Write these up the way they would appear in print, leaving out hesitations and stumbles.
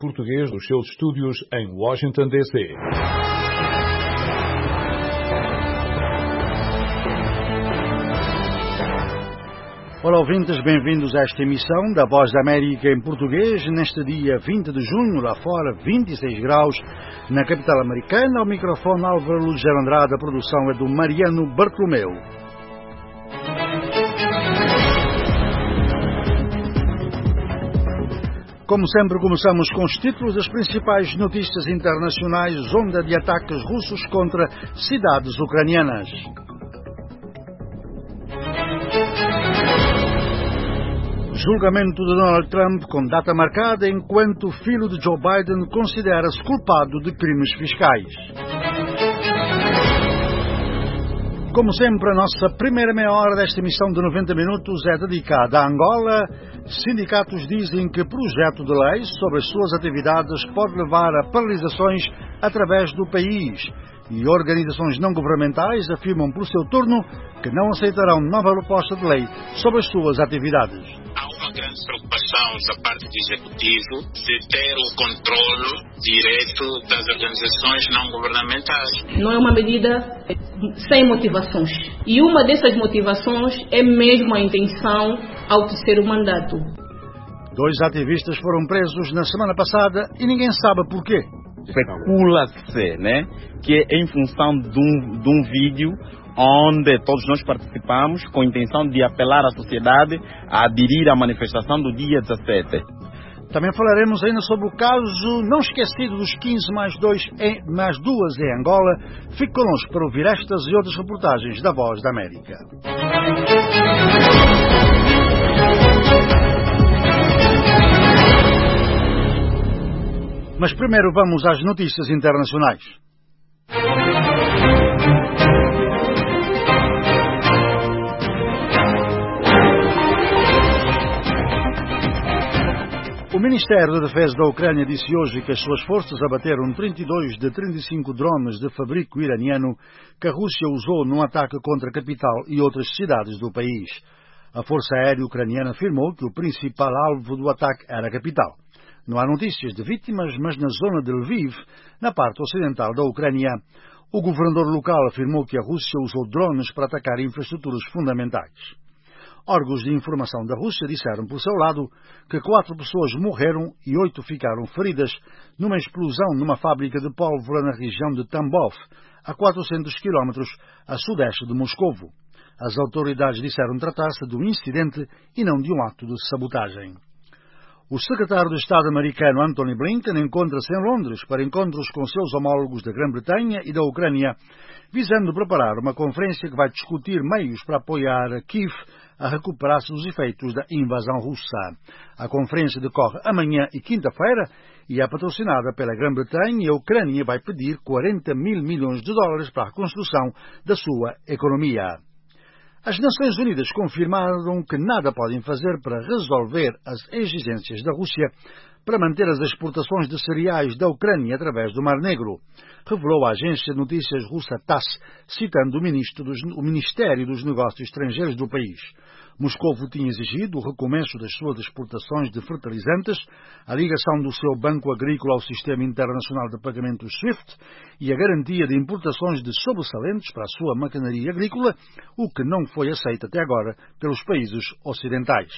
português dos seus estúdios em Washington, D.C. Olá, ouvintes, bem-vindos a esta emissão da Voz da América em português, neste dia 20 de junho, lá fora, 26 graus, na capital americana. Ao microfone Álvaro Lugero Andrade, a produção é do Mariano Bartolomeu. Como sempre, começamos com os títulos das principais notícias internacionais: onda de ataques russos contra cidades ucranianas. Julgamento de Donald Trump com data marcada, enquanto o filho de Joe Biden considera-se culpado de crimes fiscais. Como sempre, a nossa primeira meia hora desta emissão de 90 minutos é dedicada a Angola. Sindicatos dizem que projeto de lei sobre as suas atividades pode levar a paralisações através do país. E organizações não governamentais afirmam por seu turno que não aceitarão nova proposta de lei sobre as suas atividades. Há uma grande preocupação da parte do Executivo de ter o controle direto das organizações não governamentais. Não é uma medida sem motivações. E uma dessas motivações é mesmo a intenção ao terceiro mandato. 2 ativistas foram presos na semana passada e ninguém sabe porquê. Especula-se, né, que é em função de um vídeo onde todos nós participamos com a intenção de apelar à sociedade a aderir à manifestação do dia 17. Também falaremos ainda sobre o caso não esquecido dos 15 mais 2 mais 2 em Angola. Fique connosco para ouvir estas e outras reportagens da Voz da América. Mas primeiro vamos às notícias internacionais. O Ministério da Defesa da Ucrânia disse hoje que as suas forças abateram 32 de 35 drones de fabrico iraniano que a Rússia usou num ataque contra a capital e outras cidades do país. A Força Aérea Ucraniana afirmou que o principal alvo do ataque era a capital. Não há notícias de vítimas, mas na zona de Lviv, na parte ocidental da Ucrânia, o governador local afirmou que a Rússia usou drones para atacar infraestruturas fundamentais. Órgãos de informação da Rússia disseram, por seu lado, que 4 pessoas morreram e 8 ficaram feridas numa explosão numa fábrica de pólvora na região de Tambov, a 400 quilómetros a sudeste de Moscovo. As autoridades disseram tratar-se de um incidente e não de um ato de sabotagem. O secretário de Estado americano Antony Blinken encontra-se em Londres para encontros com seus homólogos da Grã-Bretanha e da Ucrânia, visando preparar uma conferência que vai discutir meios para apoiar a Kiev a recuperar-se dos efeitos da invasão russa. A conferência decorre amanhã e quinta-feira e é patrocinada pela Grã-Bretanha, e a Ucrânia vai pedir 40 mil milhões de dólares para a reconstrução da sua economia. As Nações Unidas confirmaram que nada podem fazer para resolver as exigências da Rússia para manter as exportações de cereais da Ucrânia através do Mar Negro, revelou a agência de notícias russa TASS, citando o Ministério dos Negócios Estrangeiros do país. Moscovo tinha exigido o recomeço das suas exportações de fertilizantes, a ligação do seu banco agrícola ao sistema internacional de pagamentos SWIFT e a garantia de importações de sobressalentes para a sua maquinaria agrícola, o que não foi aceito até agora pelos países ocidentais.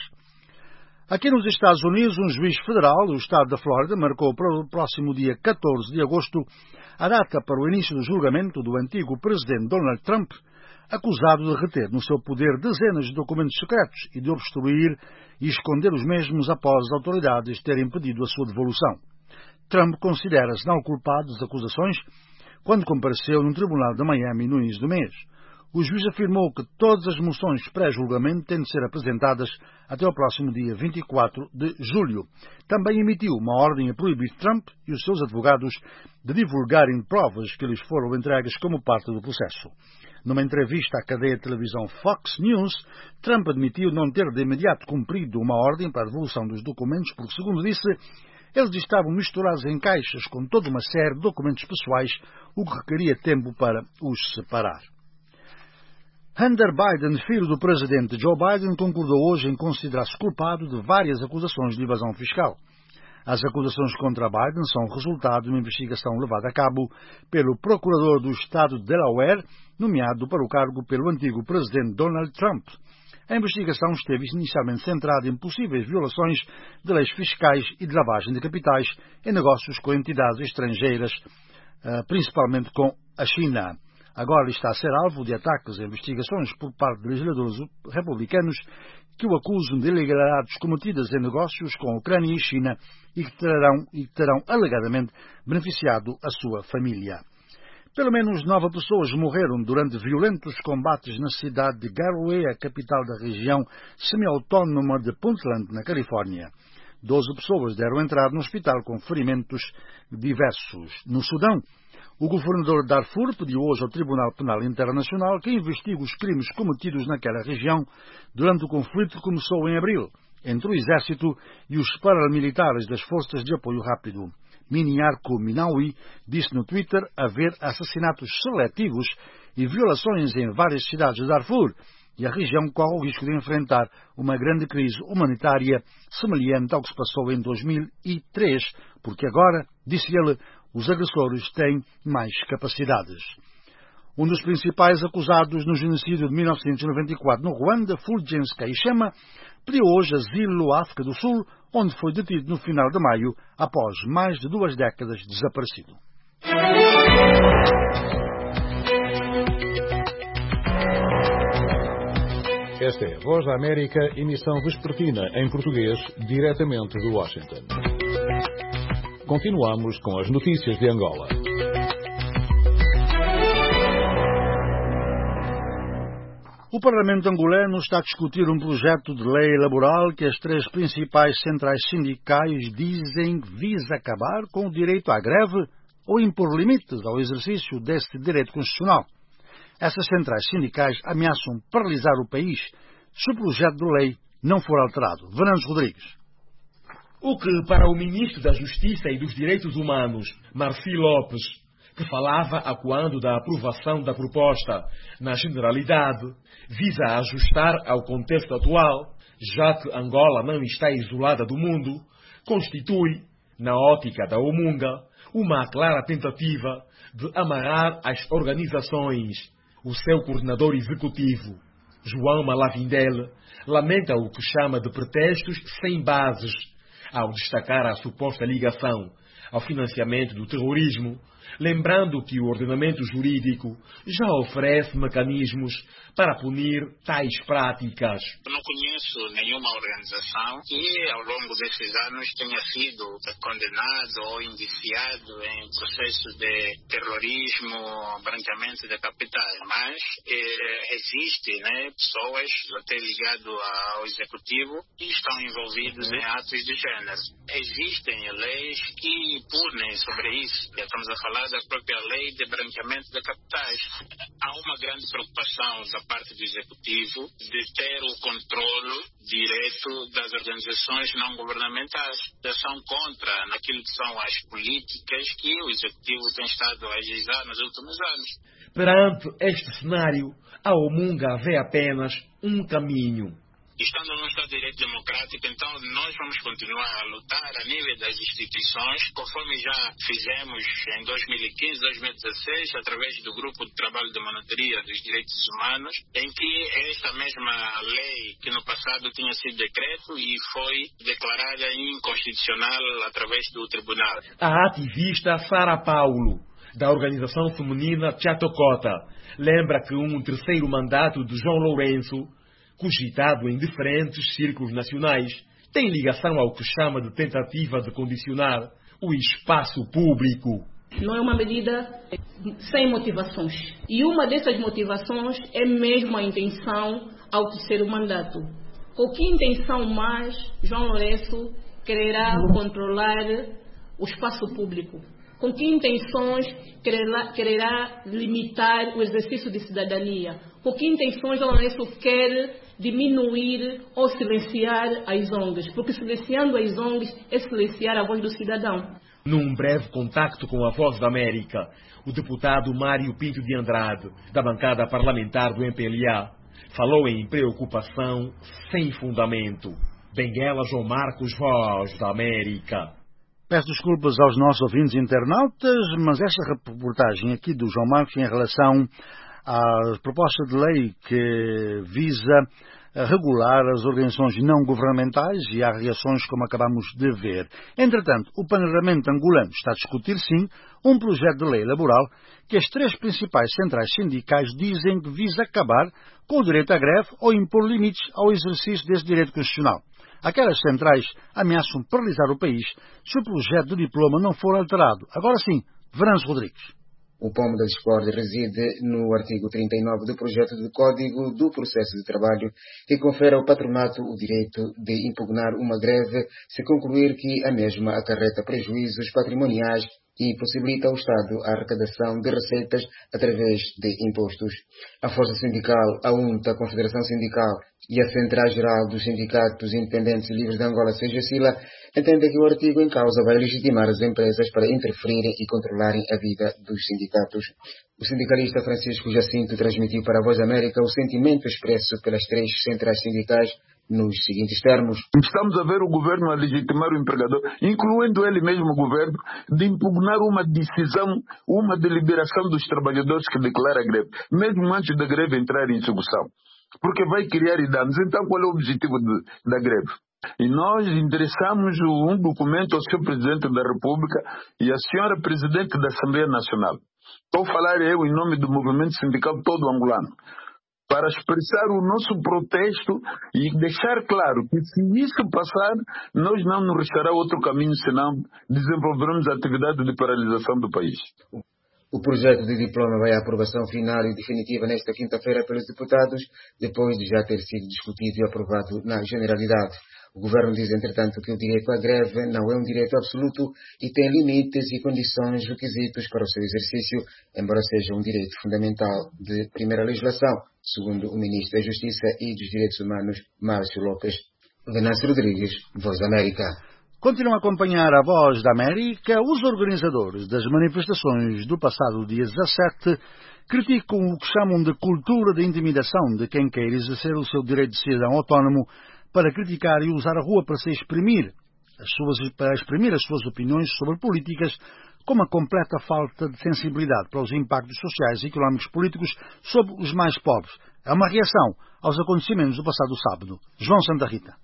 Aqui nos Estados Unidos, um juiz federal do estado da Flórida marcou para o próximo dia 14 de agosto a data para o início do julgamento do antigo presidente Donald Trump, acusado de reter no seu poder dezenas de documentos secretos e de obstruir e esconder os mesmos após as autoridades terem pedido a sua devolução. Trump considera-se não culpado das acusações quando compareceu no tribunal de Miami no início do mês. O juiz afirmou que todas as moções pré-julgamento têm de ser apresentadas até o próximo dia 24 de julho. Também emitiu uma ordem a proibir Trump e os seus advogados de divulgarem provas que lhes foram entregues como parte do processo. Numa entrevista à cadeia de televisão Fox News, Trump admitiu não ter de imediato cumprido uma ordem para a devolução dos documentos porque, segundo disse, eles estavam misturados em caixas com toda uma série de documentos pessoais, o que requeria tempo para os separar. Hunter Biden, filho do presidente Joe Biden, concordou hoje em considerar-se culpado de várias acusações de evasão fiscal. As acusações contra Biden são resultado de uma investigação levada a cabo pelo procurador do estado de Delaware, nomeado para o cargo pelo antigo presidente Donald Trump. A investigação esteve inicialmente centrada em possíveis violações de leis fiscais e de lavagem de capitais em negócios com entidades estrangeiras, principalmente com a China. Agora está a ser alvo de ataques e investigações por parte de legisladores republicanos que o acusam de ilegalidades cometidas em negócios com a Ucrânia e China e que terão alegadamente beneficiado a sua família. Pelo menos 9 pessoas morreram durante violentos combates na cidade de Galway, a capital da região semi-autónoma de Puntland, na Califórnia. 12 pessoas deram entrada no hospital com ferimentos diversos. No Sudão, o governador de Darfur pediu hoje ao Tribunal Penal Internacional que investigue os crimes cometidos naquela região durante o conflito que começou em abril entre o exército e os paramilitares das Forças de Apoio Rápido. Miniarco Minawi disse no Twitter haver assassinatos seletivos e violações em várias cidades de Darfur e a região corre o risco de enfrentar uma grande crise humanitária semelhante ao que se passou em 2003, porque agora, disse ele, os agressores têm mais capacidades. Um dos principais acusados no genocídio de 1994 no Ruanda, Fulgence Kayishema, pediu hoje asilo à África do Sul, onde foi detido no final de maio, após mais de 2 décadas desaparecido. Esta é a Voz da América, emissão vespertina em português, diretamente de Washington. Continuamos com as notícias de Angola. O Parlamento angolano está a discutir um projeto de lei laboral que as 3 principais centrais sindicais dizem que visa acabar com o direito à greve ou impor limites ao exercício desse direito constitucional. Essas centrais sindicais ameaçam paralisar o país se o projeto de lei não for alterado. Fernandes Rodrigues. O que, para o ministro da Justiça e dos Direitos Humanos, Marci Lopes, que falava acuando da aprovação da proposta na generalidade, visa ajustar ao contexto atual, já que Angola não está isolada do mundo, constitui, na ótica da Omunga, uma clara tentativa de amarrar as organizações. O seu coordenador executivo, João Malavindele, lamenta o que chama de pretextos sem bases, ao destacar a suposta ligação ao financiamento do terrorismo, lembrando que o ordenamento jurídico já oferece mecanismos para punir tais práticas. Não conheço nenhuma organização que ao longo desses anos tenha sido condenado ou indiciado em processo de terrorismo, branqueamento de capitais, mas existem pessoas até ligadas ao executivo que estão envolvidos em atos de gênero. Existem leis que punem sobre isso. Estamos a falar da própria lei de branqueamento de capitais. Há uma grande preocupação da parte do executivo de ter o controle direto das organizações não governamentais. São contra naquilo que são as políticas que o executivo tem estado a ajuizar nos últimos anos. Perante este cenário, a Omunga vê apenas um caminho. Estando num Estado de Direito Democrático, então nós vamos continuar a lutar a nível das instituições, conforme já fizemos em 2015, 2016, através do Grupo de Trabalho de Monitoria dos Direitos Humanos, em que esta mesma lei, que no passado tinha sido decreto e foi declarada inconstitucional através do Tribunal. A ativista Sara Paulo, da organização feminina Tchatocota, lembra que um terceiro mandato de João Lourenço, cogitado em diferentes círculos nacionais, tem ligação ao que chama de tentativa de condicionar o espaço público. Não é uma medida sem motivações. E uma dessas motivações é mesmo a intenção ao terceiro mandato. Com que intenção mais João Lourenço quererá controlar o espaço público? Com que intenções quererá limitar o exercício de cidadania? Com que intenções João Lourenço quer diminuir ou silenciar as ONGs? Porque silenciando as ONGs é silenciar a voz do cidadão. Num breve contacto com a Voz da América, o deputado Mário Pinto de Andrade, da bancada parlamentar do MPLA, falou em preocupação sem fundamento. Benguela João Marcos, Voz da América. Peço desculpas aos nossos ouvintes internautas, mas esta reportagem aqui do João Marcos em relação à proposta de lei que visa regular as organizações não governamentais e há reações como acabamos de ver. Entretanto, o Parlamento angolano está a discutir, sim, um projeto de lei laboral que as 3 principais centrais sindicais dizem que visa acabar com o direito à greve ou impor limites ao exercício desse direito constitucional. Aquelas centrais ameaçam paralisar o país se o projeto de diploma não for alterado. Agora sim, Venâncio Rodrigues. O pomo da discórdia reside no artigo 39 do projeto de Código do Processo de Trabalho, que confere ao patronato o direito de impugnar uma greve se concluir que a mesma acarreta prejuízos patrimoniais e possibilita ao Estado a arrecadação de receitas através de impostos. A Força Sindical, a UNTA, a Confederação Sindical e a Central-Geral dos Sindicatos Independentes e Livres de Angola, CGSILA, entendem que o artigo em causa vai legitimar as empresas para interferirem e controlarem a vida dos sindicatos. O sindicalista Francisco Jacinto transmitiu para a Voz da América o sentimento expresso pelas 3 centrais sindicais nos seguintes termos. Estamos a ver o governo a legitimar o empregador, incluindo ele mesmo o governo, de impugnar uma decisão, uma deliberação dos trabalhadores que declara a greve, mesmo antes da greve entrar em execução, porque vai criar danos. Então, qual é o objetivo da greve? E nós endereçamos um documento ao Sr. Presidente da República e à Sra. Presidente da Assembleia Nacional. Estou a falar eu em nome do movimento sindical todo angolano, para expressar o nosso protesto e deixar claro que se isso passar, nós não nos restará outro caminho senão desenvolvermos a atividade de paralisação do país. O projeto de diploma vai à aprovação final e definitiva nesta quinta-feira pelos deputados, depois de já ter sido discutido e aprovado na generalidade. O governo diz, entretanto, que o direito à greve não é um direito absoluto e tem limites e condições, requisitos para o seu exercício, embora seja um direito fundamental de primeira legislação, segundo o Ministro da Justiça e dos Direitos Humanos, Márcio Lopes. Venâncio Rodrigues, Voz da América. Continuam a acompanhar a Voz da América. Os organizadores das manifestações do passado dia 17 criticam o que chamam de cultura de intimidação de quem quer exercer o seu direito de cidadão autónomo para criticar e usar a rua para exprimir as suas opiniões sobre políticas, com uma completa falta de sensibilidade para os impactos sociais e económicos políticos sobre os mais pobres. É uma reação aos acontecimentos do passado sábado. João Santa Rita.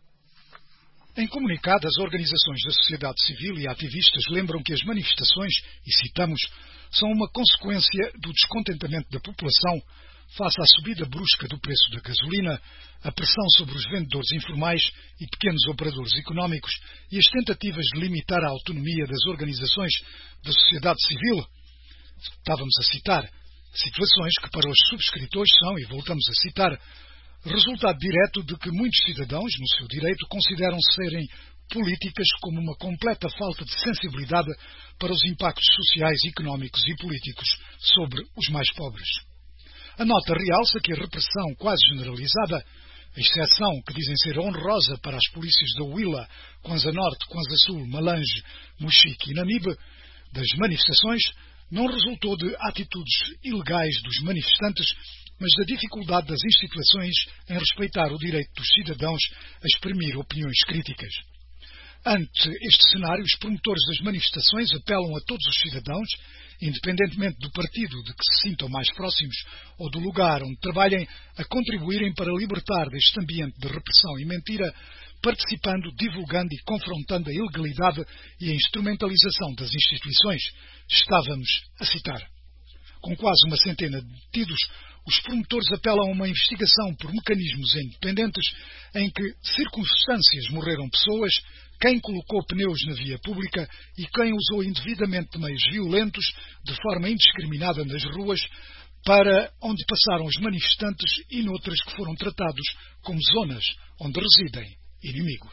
Em comunicado, as organizações da sociedade civil e ativistas lembram que as manifestações, e citamos, são uma consequência do descontentamento da população face à subida brusca do preço da gasolina, a pressão sobre os vendedores informais e pequenos operadores económicos e as tentativas de limitar a autonomia das organizações da sociedade civil. Estávamos a citar situações que para os subscritores são, e voltamos a citar, resultado direto de que muitos cidadãos, no seu direito, consideram serem políticas como uma completa falta de sensibilidade para os impactos sociais, económicos e políticos sobre os mais pobres. A nota realça que a repressão quase generalizada, a exceção que dizem ser honrosa para as polícias da Huila, Kwanza Norte, Kwanza Sul, Malange, Mochique e Namibe, das manifestações, não resultou de atitudes ilegais dos manifestantes, mas da dificuldade das instituições em respeitar o direito dos cidadãos a exprimir opiniões críticas. Ante este cenário, os promotores das manifestações apelam a todos os cidadãos, independentemente do partido de que se sintam mais próximos ou do lugar onde trabalhem, a contribuírem para libertar deste ambiente de repressão e mentira, participando, divulgando e confrontando a ilegalidade e a instrumentalização das instituições. Estávamos a citar. Com quase uma centena de detidos, os promotores apelam a uma investigação por mecanismos independentes em que circunstâncias morreram pessoas, quem colocou pneus na via pública e quem usou indevidamente meios violentos de forma indiscriminada nas ruas para onde passaram os manifestantes e noutras que foram tratados como zonas onde residem inimigos.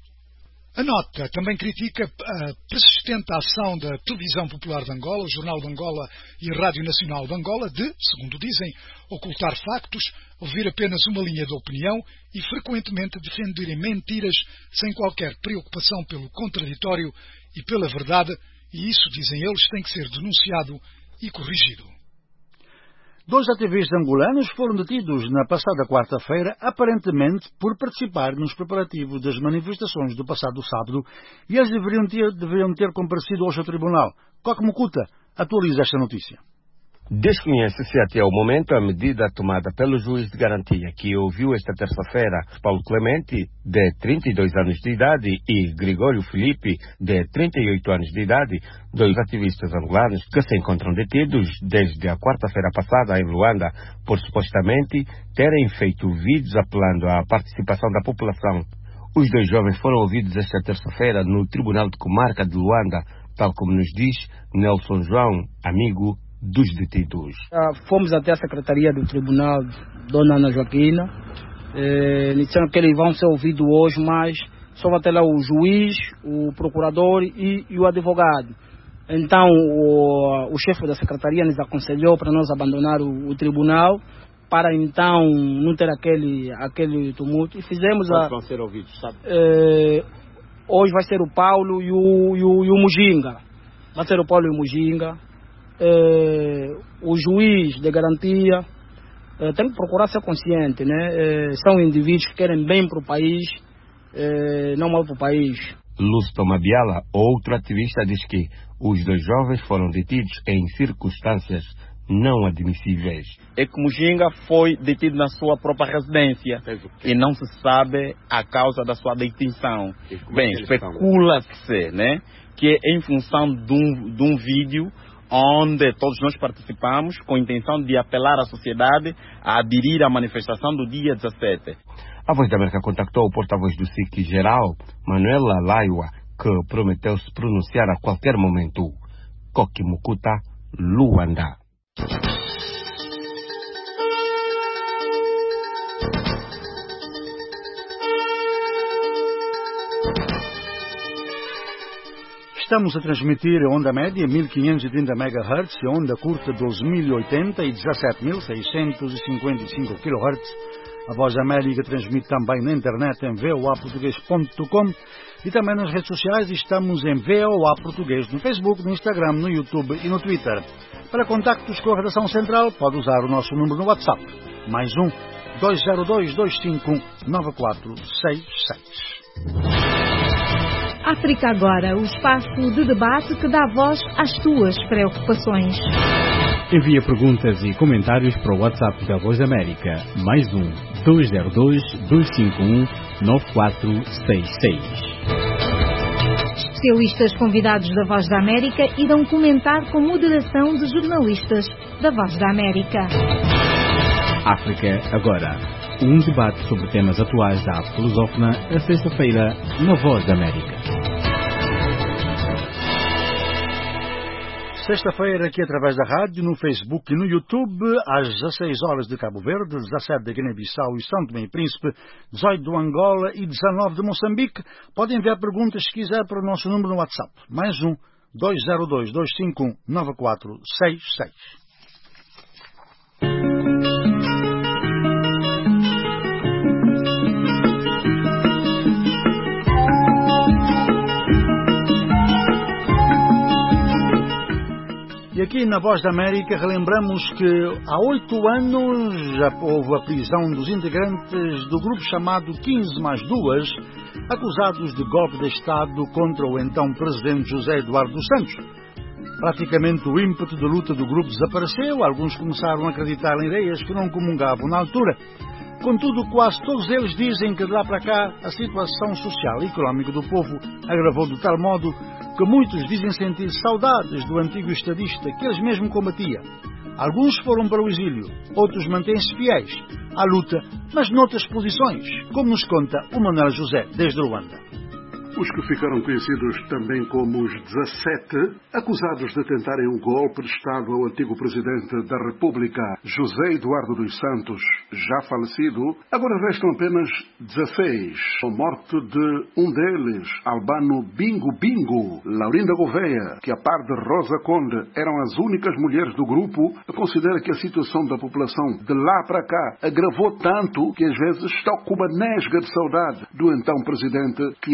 A nota também critica a persistente ação da Televisão Popular de Angola, o Jornal de Angola e a Rádio Nacional de Angola de, segundo dizem, ocultar factos, ouvir apenas uma linha de opinião e frequentemente defenderem mentiras sem qualquer preocupação pelo contraditório e pela verdade, e isso, dizem eles, tem que ser denunciado e corrigido. 2 ativistas angolanos foram detidos na passada quarta-feira, aparentemente por participar nos preparativos das manifestações do passado sábado, e eles deveriam ter comparecido hoje ao tribunal. Coque Mukuta atualiza esta notícia. Desconhece-se até o momento a medida tomada pelo juiz de garantia, que ouviu esta terça-feira Paulo Clemente, de 32 anos de idade, e Gregório Felipe, de 38 anos de idade, 2 ativistas angolanos que se encontram detidos desde a quarta-feira passada em Luanda, por supostamente terem feito vídeos apelando à participação da população. Os 2 jovens foram ouvidos esta terça-feira no Tribunal de Comarca de Luanda, tal como nos diz Nelson João, amigo dos detidos. Fomos até a Secretaria do Tribunal, Dona Ana Joaquina, disseram que eles vão ser ouvidos hoje, mas só vai ter lá o juiz, o procurador e o advogado. Então o chefe da Secretaria nos aconselhou para nós abandonar o tribunal, para então não ter aquele tumulto, e fizemos vão ser ouvidos, sabe? Hoje vai ser o Paulo e o Mujinga. Vai ser o Paulo e o Mujinga. O juiz de garantia tem que procurar ser consciente, né? São indivíduos que querem bem para o país, não mal para o país. Lúcio Tomabiala, outro ativista, diz que os 2 jovens foram detidos em circunstâncias não admissíveis. É que Mujinga foi detido na sua própria residência e não se sabe a causa da sua detenção. Bem, especula-se, né, que é em função de um vídeo onde todos nós participamos com a intenção de apelar à sociedade a aderir à manifestação do dia 17. A Voz da América contactou o porta-voz do SIC geral, Manuela Laiwa, que prometeu se pronunciar a qualquer momento. Coque Mukuta, Luanda. Estamos a transmitir a onda média 1530 MHz e a onda curta 12.080 e 17.655 kHz. A Voz da América transmite também na internet em voaportugues.com e também nas redes sociais. Estamos em VOA Português no Facebook, no Instagram, no YouTube e no Twitter. Para contactos com a redação central, pode usar o nosso número no WhatsApp. Mais 202-251-9466. África Agora, o espaço de debate que dá voz às tuas preocupações. Envia perguntas e comentários para o WhatsApp da Voz da América. Mais 202-251-9466. Especialistas convidados da Voz da América irão comentar com moderação de jornalistas da Voz da América. África Agora, um debate sobre temas atuais da arte lusófona, a sexta-feira, na Voz da América. Sexta-feira, aqui através da rádio, no Facebook e no YouTube, às 16 horas de Cabo Verde, 17 de Guiné-Bissau e São Tomé e Príncipe, 18 do Angola e 19 de Moçambique. Podem enviar perguntas se quiser para o nosso número no WhatsApp. Mais 202-251-9466. E aqui na Voz da América relembramos que há 8 anos já houve a prisão dos integrantes do grupo chamado 15+2, acusados de golpe de Estado contra o então presidente José Eduardo dos Santos. Praticamente o ímpeto de luta do grupo desapareceu, alguns começaram a acreditar em ideias que não comungavam na altura. Contudo, quase todos eles dizem que de lá para cá a situação social e económica do povo agravou de tal modo que muitos dizem sentir saudades do antigo estadista que eles mesmos combatia. Alguns foram para o exílio, outros mantêm-se fiéis à luta, mas noutras posições, como nos conta o Manuel José, desde Luanda. Os que ficaram conhecidos também como os 17, acusados de tentarem um golpe de Estado ao antigo presidente da República, José Eduardo dos Santos, já falecido, agora restam apenas 16. A morte de um deles, Albano Bingo Bingo, Laurinda Gouveia, que a par de Rosa Conde eram as únicas mulheres do grupo, considera que a situação da população de lá para cá agravou tanto que às vezes está com uma nesga de saudade do então presidente, que era um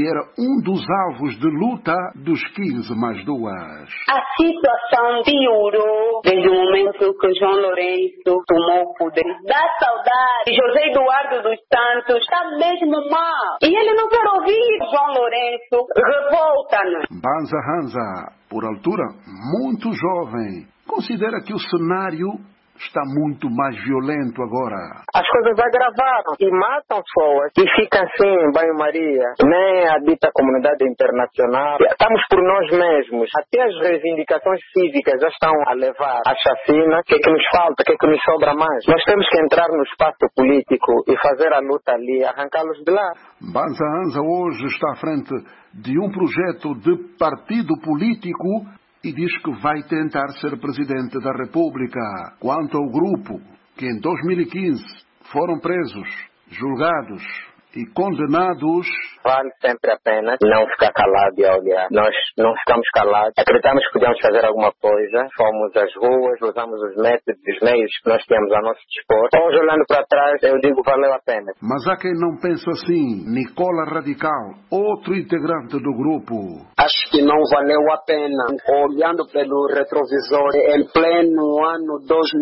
um dos alvos de luta dos 15+2. A situação piorou desde o momento que João Lourenço tomou o poder. Dá saudade. José Eduardo dos Santos está mesmo mal. E ele não quer ouvir João Lourenço. Revolta-nos. Banza Hanza, por altura muito jovem, considera que o cenário está muito mais violento agora. As coisas agravaram e matam pessoas e fica assim em banho-maria. Nem a dita comunidade internacional. Estamos por nós mesmos. Até as reivindicações cívicas já estão a levar à chacina. O que é que nos falta? O que é que nos sobra mais? Nós temos que entrar no espaço político e fazer a luta ali, arrancá-los de lá. Banza Hanza hoje está à frente de um projeto de partido político e diz que vai tentar ser presidente da República. Quanto ao grupo, que em 2015 foram presos, julgados e condenados, vale sempre a pena não ficar calado e olhar. Nós não ficamos calados, acreditamos que podíamos fazer alguma coisa, fomos às ruas, usamos os métodos, os meios que nós temos a nosso dispor. Hoje, olhando para trás, eu digo valeu a pena. Mas há quem não pensa assim. Nicola Radical, outro integrante do grupo. Acho que não valeu a pena. Olhando pelo retrovisor, em pleno ano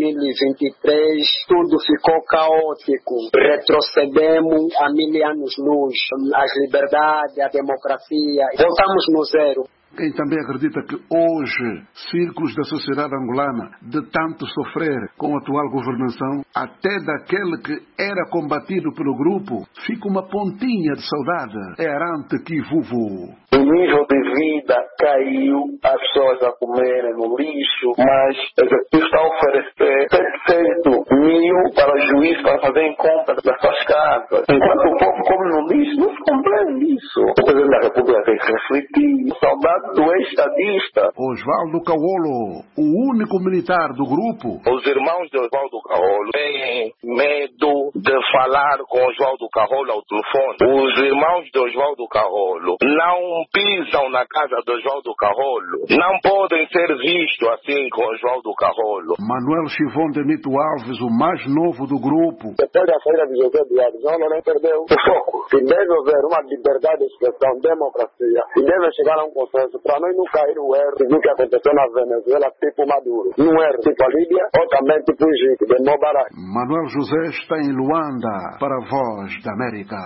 2023, tudo ficou caótico. Retrocedemos a 1000 anos-luz. As liberdades, a democracia. Voltamos no zero. Quem também acredita que hoje, círculos da sociedade angolana, de tanto sofrer com a atual governação, até daquele que era combatido pelo grupo, fica uma pontinha de saudade. É Arante Kivuvu. O nível de vida caiu, as pessoas a comerem no lixo, mas o executivo está a oferecer 700 mil para o juiz para fazerem compras das suas casas. Enquanto o povo come no lixo, não se compreende isso. O presidente da República tem que refletir. Saudade do ex-estadista. Oswaldo Caolo, o único militar do grupo. Os irmãos de Oswaldo Caolo têm medo de falar com Oswaldo Caolo ao telefone. Os irmãos de Oswaldo Caolo não pisam na casa de Oswaldo Caolo. Não podem ser vistos assim com Oswaldo Caolo. Manuel Chivon de Nito Alves, o mais novo do grupo. Depois da saída de José Eduardo, João Lourenço perdeu o foco. Se deve haver uma liberdade de expressão, democracia, e deve chegar a um consenso para nós não cair o erro do que aconteceu na Venezuela, tipo Maduro. Um erro tipo a Líbia ou também tipo o Egito, de Mubarak. Manuel José está em Luanda para a Voz da América.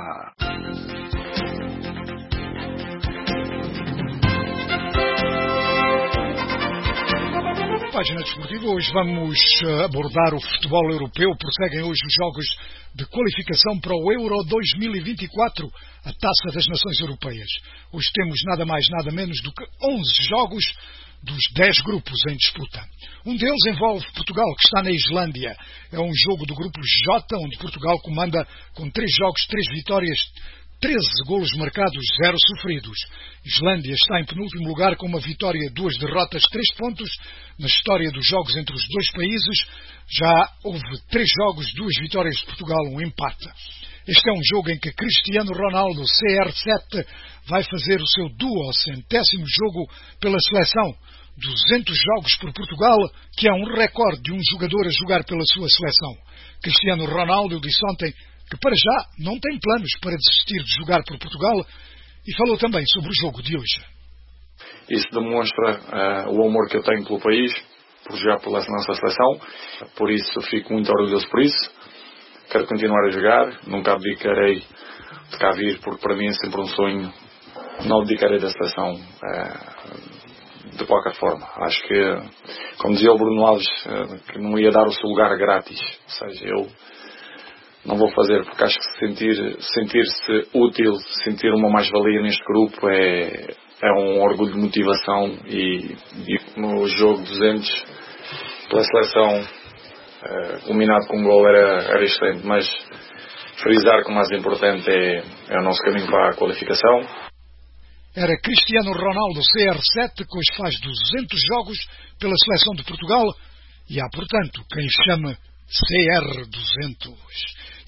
Página desportiva, hoje vamos abordar o futebol europeu. Prosseguem hoje os jogos de qualificação para o Euro 2024, a Taça das Nações Europeias. Hoje temos nada mais, nada menos do que 11 jogos dos 10 grupos em disputa. Um deles envolve Portugal, que está na Islândia. É um jogo do grupo J, onde Portugal comanda com 3 jogos, 3 vitórias, 13 golos marcados, 0 sofridos. Islândia está em penúltimo lugar com uma vitória, 2 derrotas, 3 pontos. Na história dos jogos entre os dois países, já houve 3 jogos, 2 vitórias de Portugal, 1 empate. Este é um jogo em que Cristiano Ronaldo, CR7, vai fazer o seu 200º jogo pela seleção. 200 jogos por Portugal, que é um recorde de um jogador a jogar pela sua seleção. Cristiano Ronaldo disse ontem que para já não tem planos para desistir de jogar por Portugal e falou também sobre o jogo de hoje. Isso demonstra o amor que eu tenho pelo país, por jogar pela nossa seleção, por isso fico muito orgulhoso por isso. Quero continuar a jogar, nunca abdicarei de cá vir, porque para mim é sempre um sonho. Não abdicarei da seleção de qualquer forma. Acho que, como dizia o Bruno Alves, que não ia dar o seu lugar grátis, ou seja, eu não vou fazer, porque acho que sentir-se útil, sentir uma mais-valia neste grupo é um orgulho de motivação e no jogo 200 pela seleção culminado com um gol era excelente, mas frisar que o mais importante é o nosso caminho para a qualificação. Era Cristiano Ronaldo, CR7, que hoje faz 200 jogos pela seleção de Portugal e há, portanto, quem chama CR200.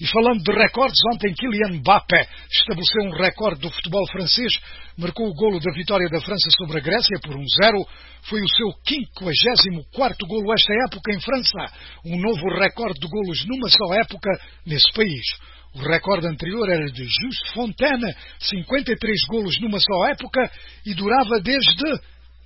E falando de recordes, ontem Kylian Mbappé estabeleceu um recorde do futebol francês, marcou o golo da vitória da França sobre a Grécia por 1-0. Foi o seu 54º golo esta época em França, um novo recorde de golos numa só época nesse país. O recorde anterior era de Just Fontaine, 53 golos numa só época, e durava desde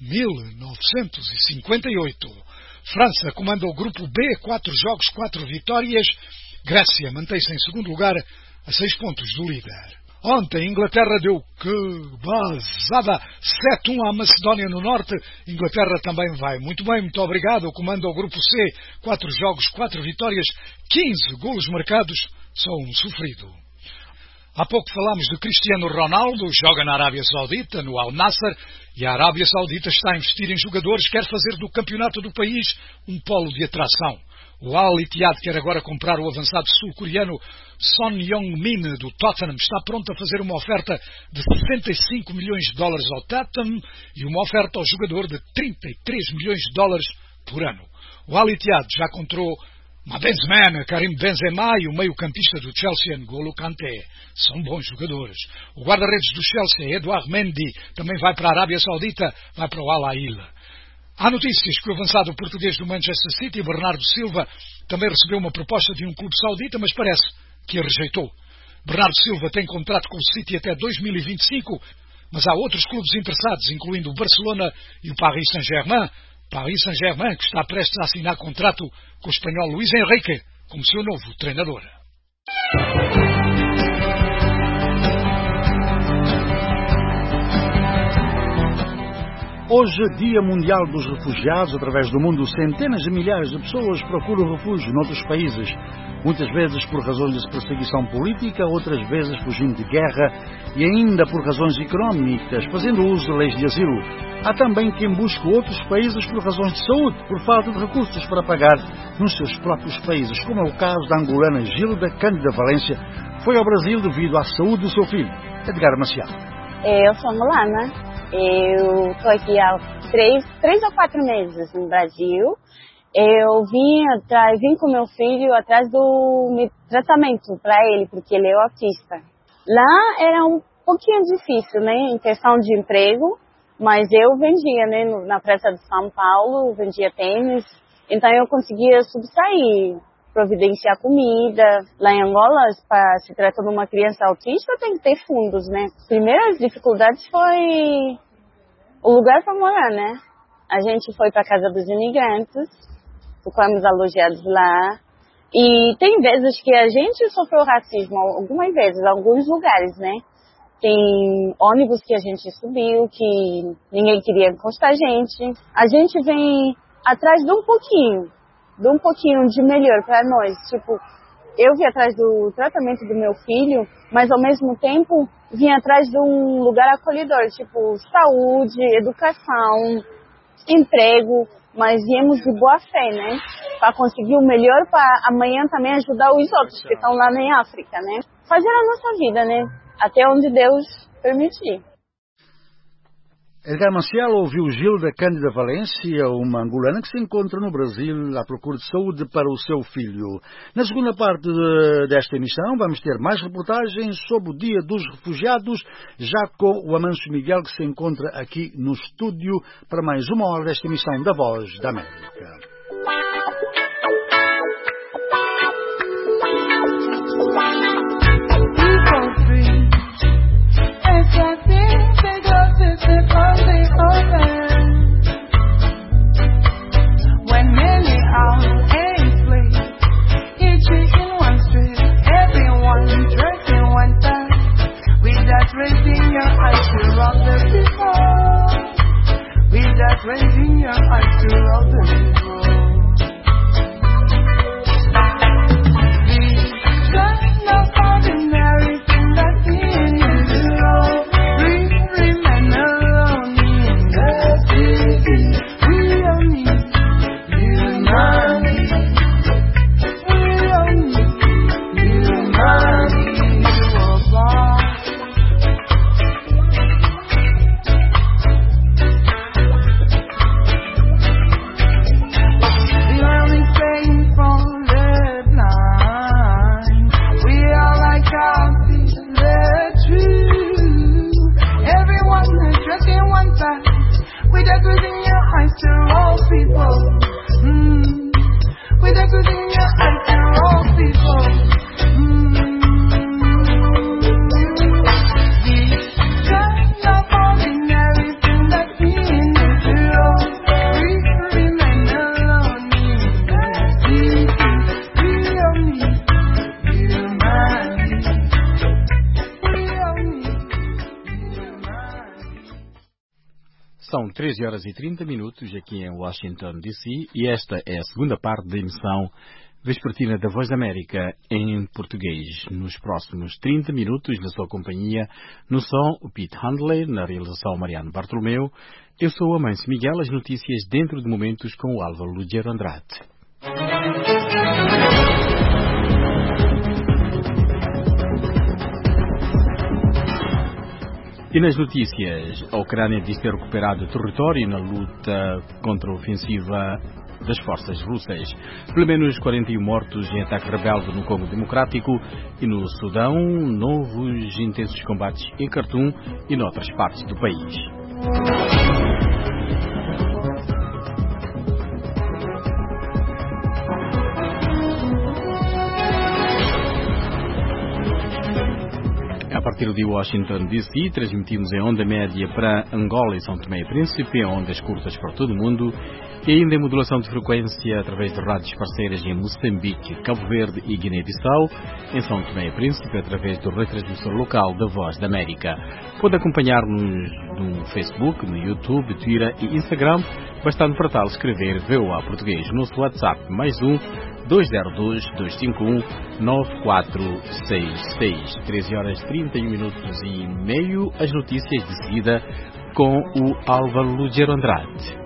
1958. França comanda o grupo B, 4 jogos, 4 vitórias. Grécia mantém-se em segundo lugar, a 6 pontos do líder. Ontem, Inglaterra deu que basada 7-1 à Macedónia no Norte. Inglaterra também vai muito bem, muito obrigado. Comanda o grupo C, 4 jogos, 4 vitórias, 15 golos marcados, só um sofrido. Há pouco falámos de Cristiano Ronaldo, joga na Arábia Saudita, no Al Nassr, e a Arábia Saudita está a investir em jogadores, quer fazer do campeonato do país um polo de atração. O Al Ittihad quer agora comprar o avançado sul-coreano Son Heung-min do Tottenham. Está pronto a fazer uma oferta de 65 milhões de dólares ao Tottenham e uma oferta ao jogador de 33 milhões de dólares por ano. O Al Ittihad já encontrou Benzema, Karim Benzema e o meio-campista do Chelsea, N'Golo Kanté. São bons jogadores. O guarda-redes do Chelsea, Edouard Mendy, também vai para a Arábia Saudita, vai para o Al Ahly. Há notícias que o avançado português do Manchester City, Bernardo Silva, também recebeu uma proposta de um clube saudita, mas parece que a rejeitou. Bernardo Silva tem contrato com o City até 2025, mas há outros clubes interessados, incluindo o Barcelona e o Paris Saint-Germain. Paris Saint-Germain, que está prestes a assinar contrato com o espanhol Luís Enrique como seu novo treinador. Hoje, Dia Mundial dos Refugiados, através do mundo, centenas de milhares de pessoas procuram refúgio noutros países, muitas vezes por razões de perseguição política, outras vezes fugindo de guerra e ainda por razões económicas, fazendo uso de leis de asilo. Há também quem busque outros países por razões de saúde, por falta de recursos para pagar nos seus próprios países, como é o caso da angolana Gilda Cândida Valência, que foi ao Brasil devido à saúde do seu filho, Edgar Maciel. Eu sou angolana. Eu estou aqui há 3 ou 4 meses no Brasil. Eu vim com meu filho atrás do tratamento para ele, porque ele é autista. Lá era um pouquinho difícil, né, em questão de emprego, mas eu vendia, né, na Praça de São Paulo, vendia tênis, então eu conseguia subsair, providenciar comida. Lá em Angola, para se tratar de uma criança autista, tem que ter fundos, né. As primeiras dificuldades foi o lugar para morar, né. A gente foi para a Casa dos Imigrantes, ficamos alojados lá. E tem vezes que a gente sofreu racismo, algumas vezes, em alguns lugares, né. Tem ônibus que a gente subiu, que ninguém queria encostar a gente. A gente vem atrás de um pouquinho de melhor para nós. Tipo, eu vim atrás do tratamento do meu filho, mas ao mesmo tempo vim atrás de um lugar acolhedor, tipo saúde, educação, emprego, mas viemos de boa fé, né? Para conseguir o melhor para amanhã também ajudar os outros que estão lá na África, né? Fazer a nossa vida, né? Até onde Deus permitir. Edgar Maciel ouviu Gilda Cândida Valência, uma angolana que se encontra no Brasil à procura de saúde para o seu filho. Na segunda parte desta emissão vamos ter mais reportagens sobre o Dia dos Refugiados, já com o Amâncio Miguel, que se encontra aqui no estúdio para mais uma hora desta emissão da Voz da América. When many are enslaved, each in one street, everyone dressing one time, without raising your eyes to rob the people, without raising your eyes to rob the people. The kind of ordinary thing that's in you, remain alone in the city. We don't need humanity. We don't need humanity. We're born. roll people. With everything in your hands, you roll people. These kind of ordinary things that we in this world, we remain alone. São 13 horas e 30 minutos aqui em Washington, D.C. e esta é a segunda parte da emissão vespertina da Voz da América em português. Nos próximos 30 minutos, na sua companhia, no som, o Pete Handley, na realização Mariano Bartolomeu. Eu sou a Mãe Miguel, as notícias dentro de momentos com o Álvaro Lugero Andrade. E nas notícias, a Ucrânia diz ter recuperado território na luta contra a ofensiva das forças russas. Pelo menos 41 mortos em ataque rebelde no Congo Democrático e no Sudão, novos intensos combates em Khartoum e noutras partes do país. A partir de Washington, D.C., transmitimos em onda média para Angola e São Tomé e Príncipe, em ondas curtas para todo o mundo, e ainda em modulação de frequência através de rádios parceiras em Moçambique, Cabo Verde e Guiné-Bissau, em São Tomé e Príncipe, através do retransmissor local da Voz da América. Pode acompanhar-nos no Facebook, no YouTube, Twitter e Instagram, bastando para tal escrever VOA Português. Nosso WhatsApp, +1 202-251-9466. 13 horas 31 minutos e meio, as notícias de seguida com o Álvaro Lugero Andrade.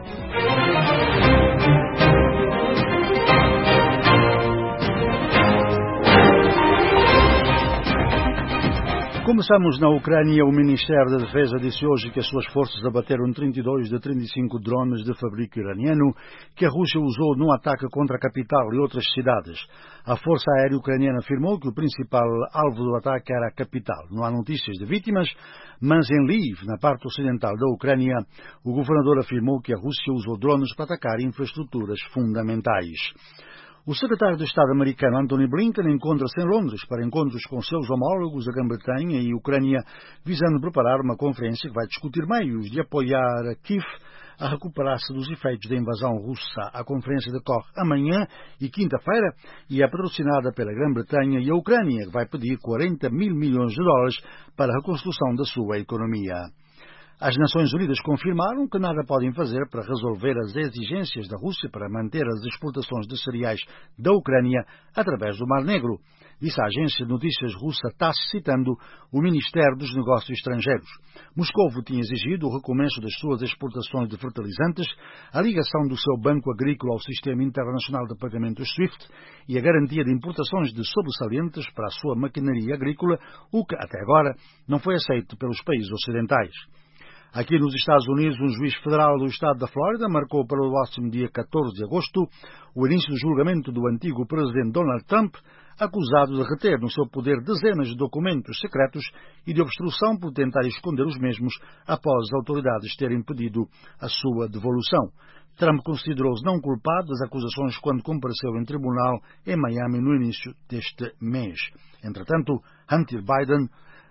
Começamos na Ucrânia. O Ministério da Defesa disse hoje que as suas forças abateram 32 de 35 drones de fabrico iraniano que a Rússia usou num ataque contra a capital e outras cidades. A Força Aérea Ucraniana afirmou que o principal alvo do ataque era a capital. Não há notícias de vítimas, mas em Lviv, na parte ocidental da Ucrânia, o governador afirmou que a Rússia usou drones para atacar infraestruturas fundamentais. O secretário de Estado americano Antony Blinken encontra-se em Londres para encontros com seus homólogos da Grã-Bretanha e Ucrânia, visando preparar uma conferência que vai discutir meios de apoiar Kiev a recuperar-se dos efeitos da invasão russa. A conferência decorre amanhã e quinta-feira e é patrocinada pela Grã-Bretanha e a Ucrânia, que vai pedir 40 mil milhões de dólares para a reconstrução da sua economia. As Nações Unidas confirmaram que nada podem fazer para resolver as exigências da Rússia para manter as exportações de cereais da Ucrânia através do Mar Negro, disse a agência de notícias russa TASS, citando o Ministério dos Negócios Estrangeiros. Moscovo tinha exigido o recomeço das suas exportações de fertilizantes, a ligação do seu banco agrícola ao Sistema Internacional de Pagamentos SWIFT e a garantia de importações de sobressalentes para a sua maquinaria agrícola, o que, até agora, não foi aceito pelos países ocidentais. Aqui nos Estados Unidos, um juiz federal do estado da Flórida marcou para o próximo dia 14 de agosto o início do julgamento do antigo presidente Donald Trump, acusado de reter no seu poder dezenas de documentos secretos e de obstrução por tentar esconder os mesmos após as autoridades terem pedido a sua devolução. Trump considerou-se não culpado das acusações quando compareceu em tribunal em Miami no início deste mês. Entretanto, Hunter Biden,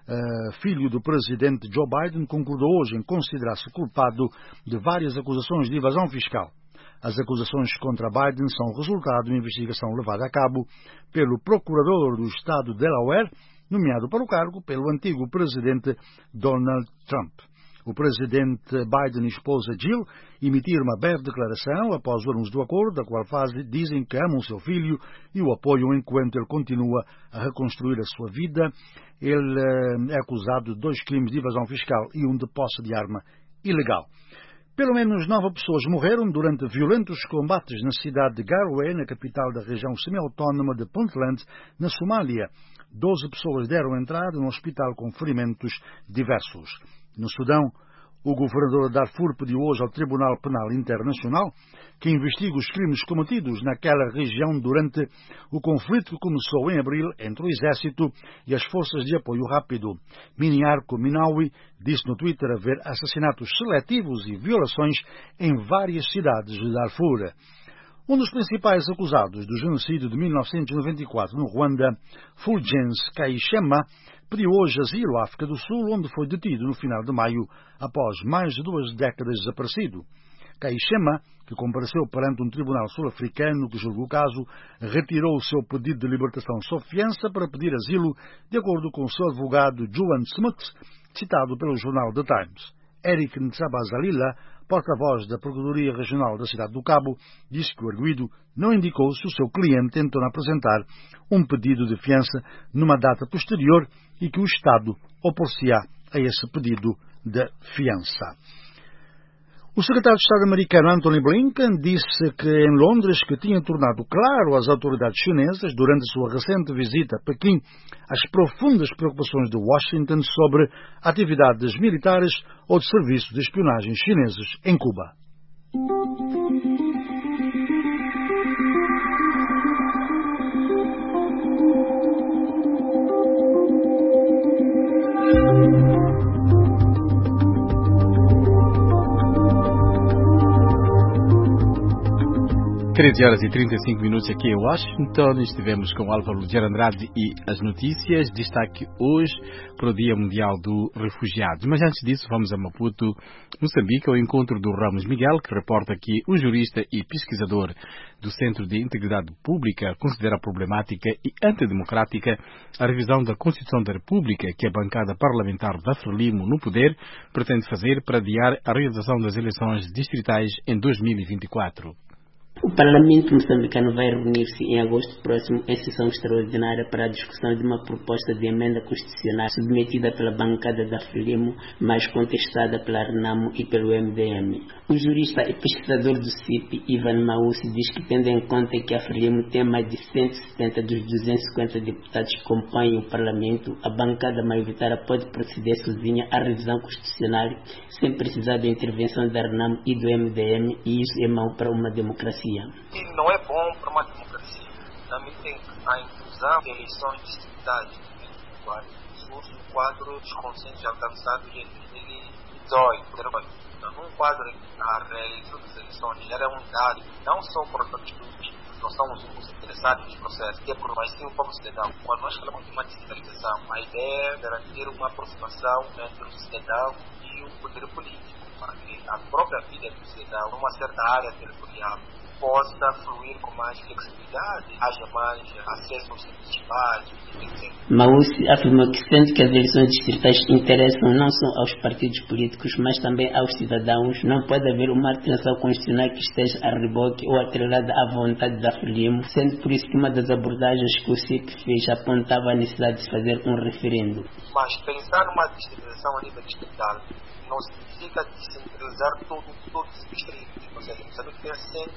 filho do presidente Joe Biden, concordou hoje em considerar-se culpado de várias acusações de evasão fiscal. As acusações contra Biden são resultado de uma investigação levada a cabo pelo procurador do estado de Delaware, nomeado para o cargo pelo antigo presidente Donald Trump. O presidente Biden e a esposa Jill emitiram uma breve declaração após o anúncio do acordo, da qual dizem que amam seu filho e o apoiam enquanto ele continua a reconstruir a sua vida. Ele é acusado de 2 crimes de evasão fiscal e um de posse de arma ilegal. Pelo menos 9 pessoas morreram durante violentos combates na cidade de Garowe, na capital da região semi-autónoma de Puntland, na Somália. 12 pessoas deram entrada no hospital com ferimentos diversos. No Sudão, O governador de Darfur pediu hoje ao Tribunal Penal Internacional que investigue os crimes cometidos naquela região durante o conflito que começou em abril entre o Exército e as Forças de Apoio Rápido. Miniarco Minawi disse no Twitter haver assassinatos seletivos e violações em várias cidades de Darfur. Um dos principais acusados do genocídio de 1994 no Ruanda, Fulgence Kayishema, pediu hoje asilo à África do Sul, onde foi detido no final de maio, após mais de 2 décadas desaparecido. Kayishema, que compareceu perante um tribunal sul-africano que julgou o caso, retirou o seu pedido de libertação sob fiança para pedir asilo, de acordo com o seu advogado Juan Smuts, citado pelo jornal The Times. Eric Ntsabazalila, porta-voz da Procuradoria Regional da Cidade do Cabo, disse que o arguido não indicou se o seu cliente tentou apresentar um pedido de fiança numa data posterior e que o Estado opor-se-á a esse pedido de fiança. O secretário de Estado americano Antony Blinken disse que em Londres que tinha tornado claro às autoridades chinesas durante a sua recente visita a Pequim as profundas preocupações de Washington sobre atividades militares ou de serviços de espionagem chineses em Cuba. Horas e 35 minutos aqui em Washington. Estivemos com Álvaro Lugero Andrade e as notícias. Destaque hoje para o Dia Mundial do Refugiado. Mas antes disso, vamos a Maputo, Moçambique, ao encontro do Ramos Miguel, que reporta que o jurista e pesquisador do Centro de Integridade Pública considera problemática e antidemocrática a revisão da Constituição da República que a bancada parlamentar da Frelimo no poder pretende fazer para adiar a realização das eleições distritais em 2024. O Parlamento moçambicano vai reunir-se em agosto próximo em sessão extraordinária para a discussão de uma proposta de emenda constitucional submetida pela bancada da Frelimo, mas contestada pela Renamo e pelo MDM. O jurista e pesquisador do CIP, Ivan Maussi, diz que, tendo em conta que a Frelimo tem mais de 170 dos 250 deputados que compõem o Parlamento, a bancada maioritária pode proceder sozinha à revisão constitucional sem precisar da intervenção da Renamo e do MDM, e isso é mau para uma democracia. E não é bom para uma democracia. Também tem a inclusão de eleições distritais de 2024, surge um quadro dos consensos alcançados em 2018. Num quadro em que a realização das eleições gera unidade, não só por atores políticos, não são os únicos interessados nos processos, que é por mais sim o povo cidadão. Quando nós falamos de uma descentralização, a ideia é garantir uma aproximação entre o cidadão e o poder político, para que a própria vida do cidadão, numa certa área territorial, possa fluir com mais flexibilidade, haja mais acesso aos serviços básicos, etc. Maussi afirmou que sente que as eleições distritais interessam não só aos partidos políticos, mas também aos cidadãos. Não pode haver uma alteração constitucional que esteja a reboque ou atrelada à vontade da Frelimo, sendo por isso que uma das abordagens que o CIP fez apontava a necessidade de fazer um referendo. Mas pensar numa descentralização a nível distrital não significa descentralizar todos os distritos. Ou seja, sabe que tem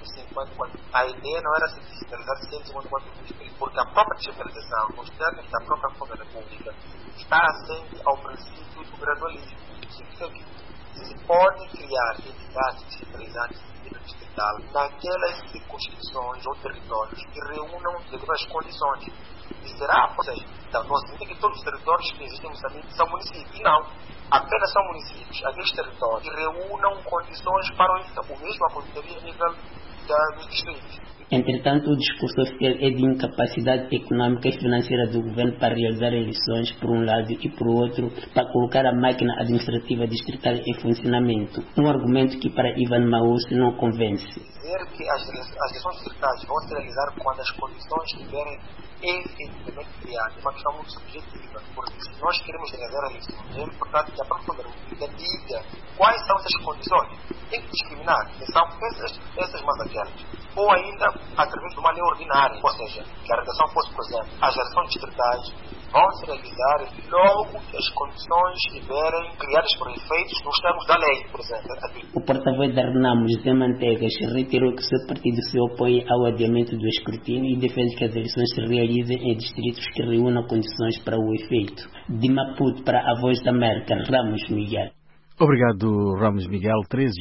154. A ideia não era se descentralizar 154 distritos, porque a própria descentralização, nos termos da própria Constituição da República, está assente ao princípio do gradualismo. Significa que se pode criar entidades descentralizadas de nível distrital naquelas circunscrições ou territórios que reúnam devidas condições. E será, ou seja, não significa que todos os territórios que existem em Moçambique são municípios. Não. Apenas são municípios, aqueles territórios que reúnam condições para o mesmo acontecer a nível dos distritos. Entretanto, o discurso oficial é de incapacidade econômica e financeira do governo para realizar eleições, por um lado, e por outro, para colocar a máquina administrativa distrital em funcionamento. Um argumento que para Ivan Maussi não convence. Dizer que as eleições distritais vão se realizar quando as condições estiverem efetivamente criadas é uma questão muito subjetiva, porque se nós queremos realizar eleições, é importante que a própria República diga quais são essas condições. Tem que discriminar, são essas mais aquelas. Ou ainda através de uma lei ordinária, ou seja, que a redação fosse, por exemplo, as eleições distritais vão se realizar logo que as condições estiverem criadas por efeitos nos termos da lei, por exemplo. O porta-voz da Renamo, José Mantegas, reiterou que o seu partido se opõe ao adiamento do escrutínio e defende que as eleições se realizem em distritos que reúnam condições para o efeito. De Maputo para a Voz da América, Ramos Miguel. Obrigado, Ramos Miguel.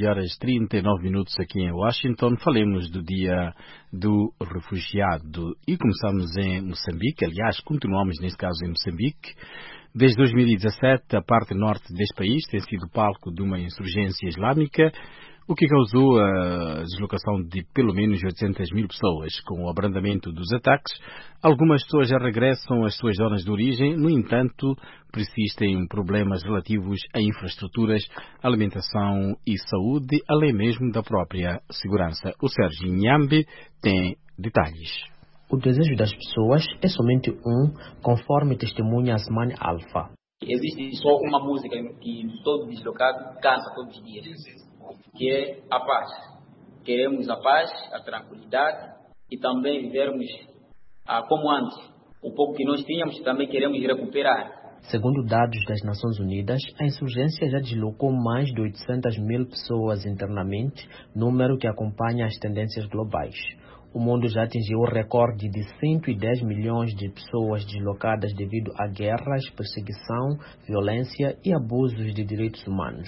13h39 aqui em Washington. Falemos do Dia do Refugiado e começamos em Moçambique. Aliás, continuamos neste caso em Moçambique. Desde 2017, a parte norte deste país tem sido palco de uma insurgência islâmica, o que causou a deslocação de pelo menos 800 mil pessoas. Com o abrandamento dos ataques, algumas pessoas já regressam às suas zonas de origem. No entanto, persistem problemas relativos a infraestruturas, alimentação e saúde, além mesmo da própria segurança. O Sérgio Inhambe tem detalhes. O desejo das pessoas é somente conforme testemunha Asmani Alfa. Existe só uma música que todo deslocado canta todos os dias, que é a paz. Queremos a paz, a tranquilidade e também vivermos como antes. O pouco que nós tínhamos também queremos recuperar. Segundo dados das Nações Unidas, a insurgência já deslocou mais de 800 mil pessoas internamente, número que acompanha as tendências globais. O mundo já atingiu o recorde de 110 milhões de pessoas deslocadas devido a guerras, perseguição, violência e abusos de direitos humanos.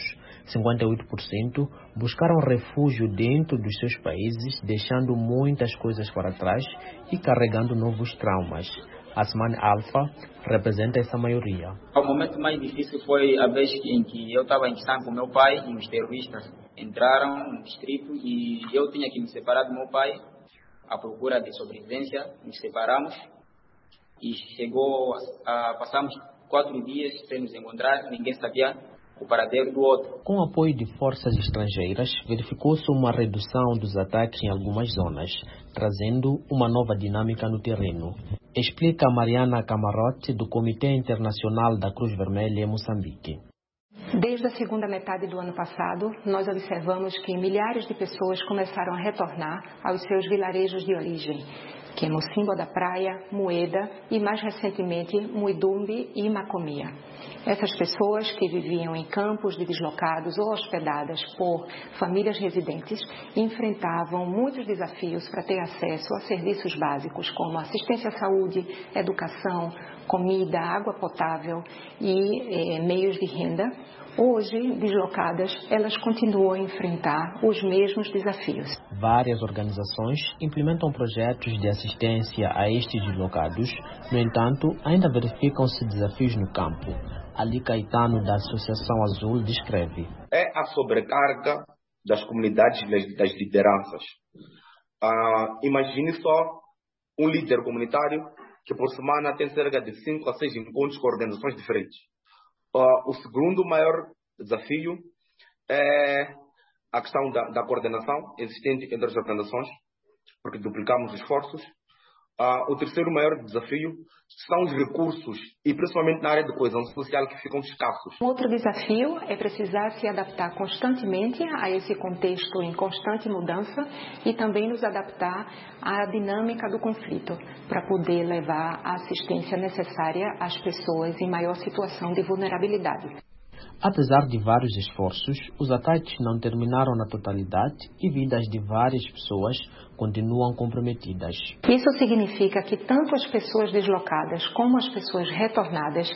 58% buscaram refúgio dentro dos seus países, deixando muitas coisas para trás e carregando novos traumas. Asman Alfa representa essa maioria. O momento mais difícil foi a vez em que eu estava em Quissã com meu pai e os terroristas entraram no distrito e eu tinha que me separar do meu pai à procura de sobrevivência. Nos separamos e passamos 4 dias sem nos encontrar, ninguém sabia o paradeiro do outro. Com o apoio de forças estrangeiras, verificou-se uma redução dos ataques em algumas zonas, trazendo uma nova dinâmica no terreno. Explica Mariana Camarote, do Comitê Internacional da Cruz Vermelha em Moçambique. Desde a segunda metade do ano passado, nós observamos que milhares de pessoas começaram a retornar aos seus vilarejos de origem, que é Mocimboa da Praia, Moeda e, mais recentemente, Muidumbe e Macomia. Essas pessoas que viviam em campos de deslocados ou hospedadas por famílias residentes enfrentavam muitos desafios para ter acesso a serviços básicos como assistência à saúde, educação, comida, água potável e meios de renda. Hoje, deslocadas, elas continuam a enfrentar os mesmos desafios. Várias organizações implementam projetos de assistência a estes deslocados. No entanto, ainda verificam-se desafios no campo. Ali Caetano, da Associação Azul, descreve. É a sobrecarga das comunidades, das lideranças. Imagine só um líder comunitário que por semana tem cerca de 5 a 6 encontros com organizações diferentes. O segundo maior desafio é a questão da coordenação existente entre as organizações, porque duplicamos esforços. O terceiro maior desafio são os recursos, e principalmente na área de coesão social, que ficam escassos. Outro desafio é precisar se adaptar constantemente a esse contexto em constante mudança e também nos adaptar à dinâmica do conflito, para poder levar a assistência necessária às pessoas em maior situação de vulnerabilidade. Apesar de vários esforços, os ataques não terminaram na totalidade e vidas de várias pessoas continuam comprometidas. Isso significa que tanto as pessoas deslocadas como as pessoas retornadas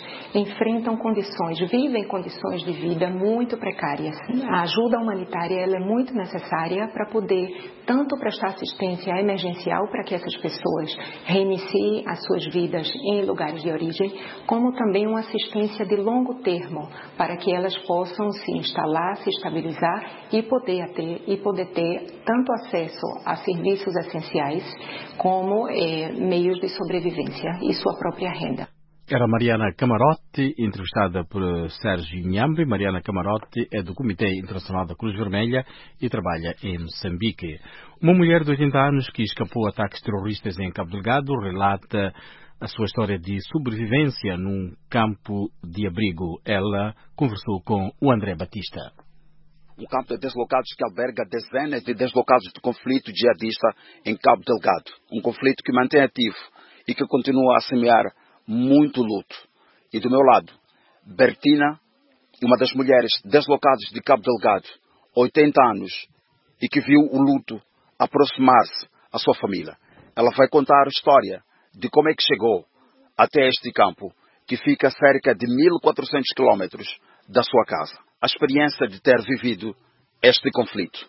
vivem condições de vida muito precárias. A ajuda humanitária ela é muito necessária para poder tanto prestar assistência emergencial para que essas pessoas reiniciem as suas vidas em lugares de origem, como também uma assistência de longo termo para que elas possam se instalar, se estabilizar e poder ter tanto acesso a serviços essenciais como meios de sobrevivência e sua própria renda. Era Mariana Camarote, entrevistada por Sérgio Inhambe. Mariana Camarote é do Comitê Internacional da Cruz Vermelha e trabalha em Moçambique. Uma mulher de 80 anos que escapou a ataques terroristas em Cabo Delgado relata a sua história de sobrevivência num campo de abrigo. Ela conversou com o André Batista. Um campo de deslocados que alberga dezenas de deslocados de conflito jihadista em Cabo Delgado. Um conflito que mantém ativo e que continua a semear muito luto. E do meu lado, Bertina, uma das mulheres deslocadas de Cabo Delgado, 80 anos, e que viu o luto aproximar-se à sua família. Ela vai contar a história de como é que chegou até este campo, que fica a cerca de 1.400 quilômetros da sua casa. a experiência de ter vivido este conflito.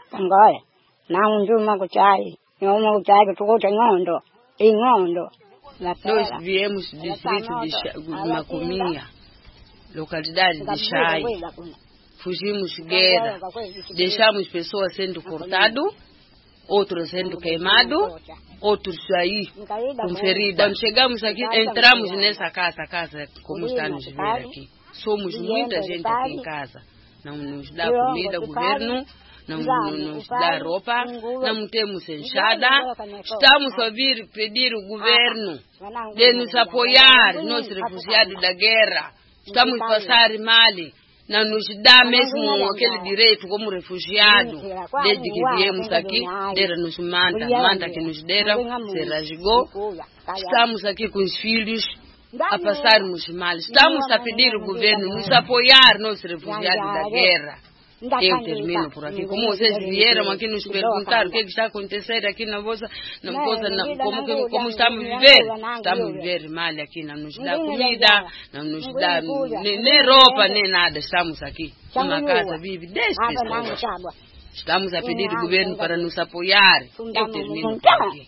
Nós viemos do distrito de Macuminha, localidade de Chai. Fugimos de guerra, deixamos pessoas sendo cortadas, outros sendo queimados, outros aí com ferida. Quando chegamos aqui, entramos nessa casa como está nos ver aqui. Somos muita gente aqui em casa. Não nos dá comida, o governo não nos dá roupa, não temos enxada. Estamos a vir pedir ao governo de nos apoiar, nós refugiados da guerra. Estamos a passar mal. Não nos dá mesmo aquele direito como refugiado. Desde que viemos aqui, deram-nos manta que nos deram, se rasgou. Estamos aqui com os filhos a passarmos mal. Estamos a pedir ao governo nos apoiar, nós refugiados da guerra. Eu termino por aqui. Como vocês vieram aqui nos perguntar o que está acontecendo aqui na vossa, como estamos a viver. Estamos a viver mal aqui, não nos dá comida, não nos dá nem roupa, nem nada. Estamos aqui. Uma casa vive 10 pessoas. Estamos a pedir ao governo para nos apoiar. Eu termino por aqui.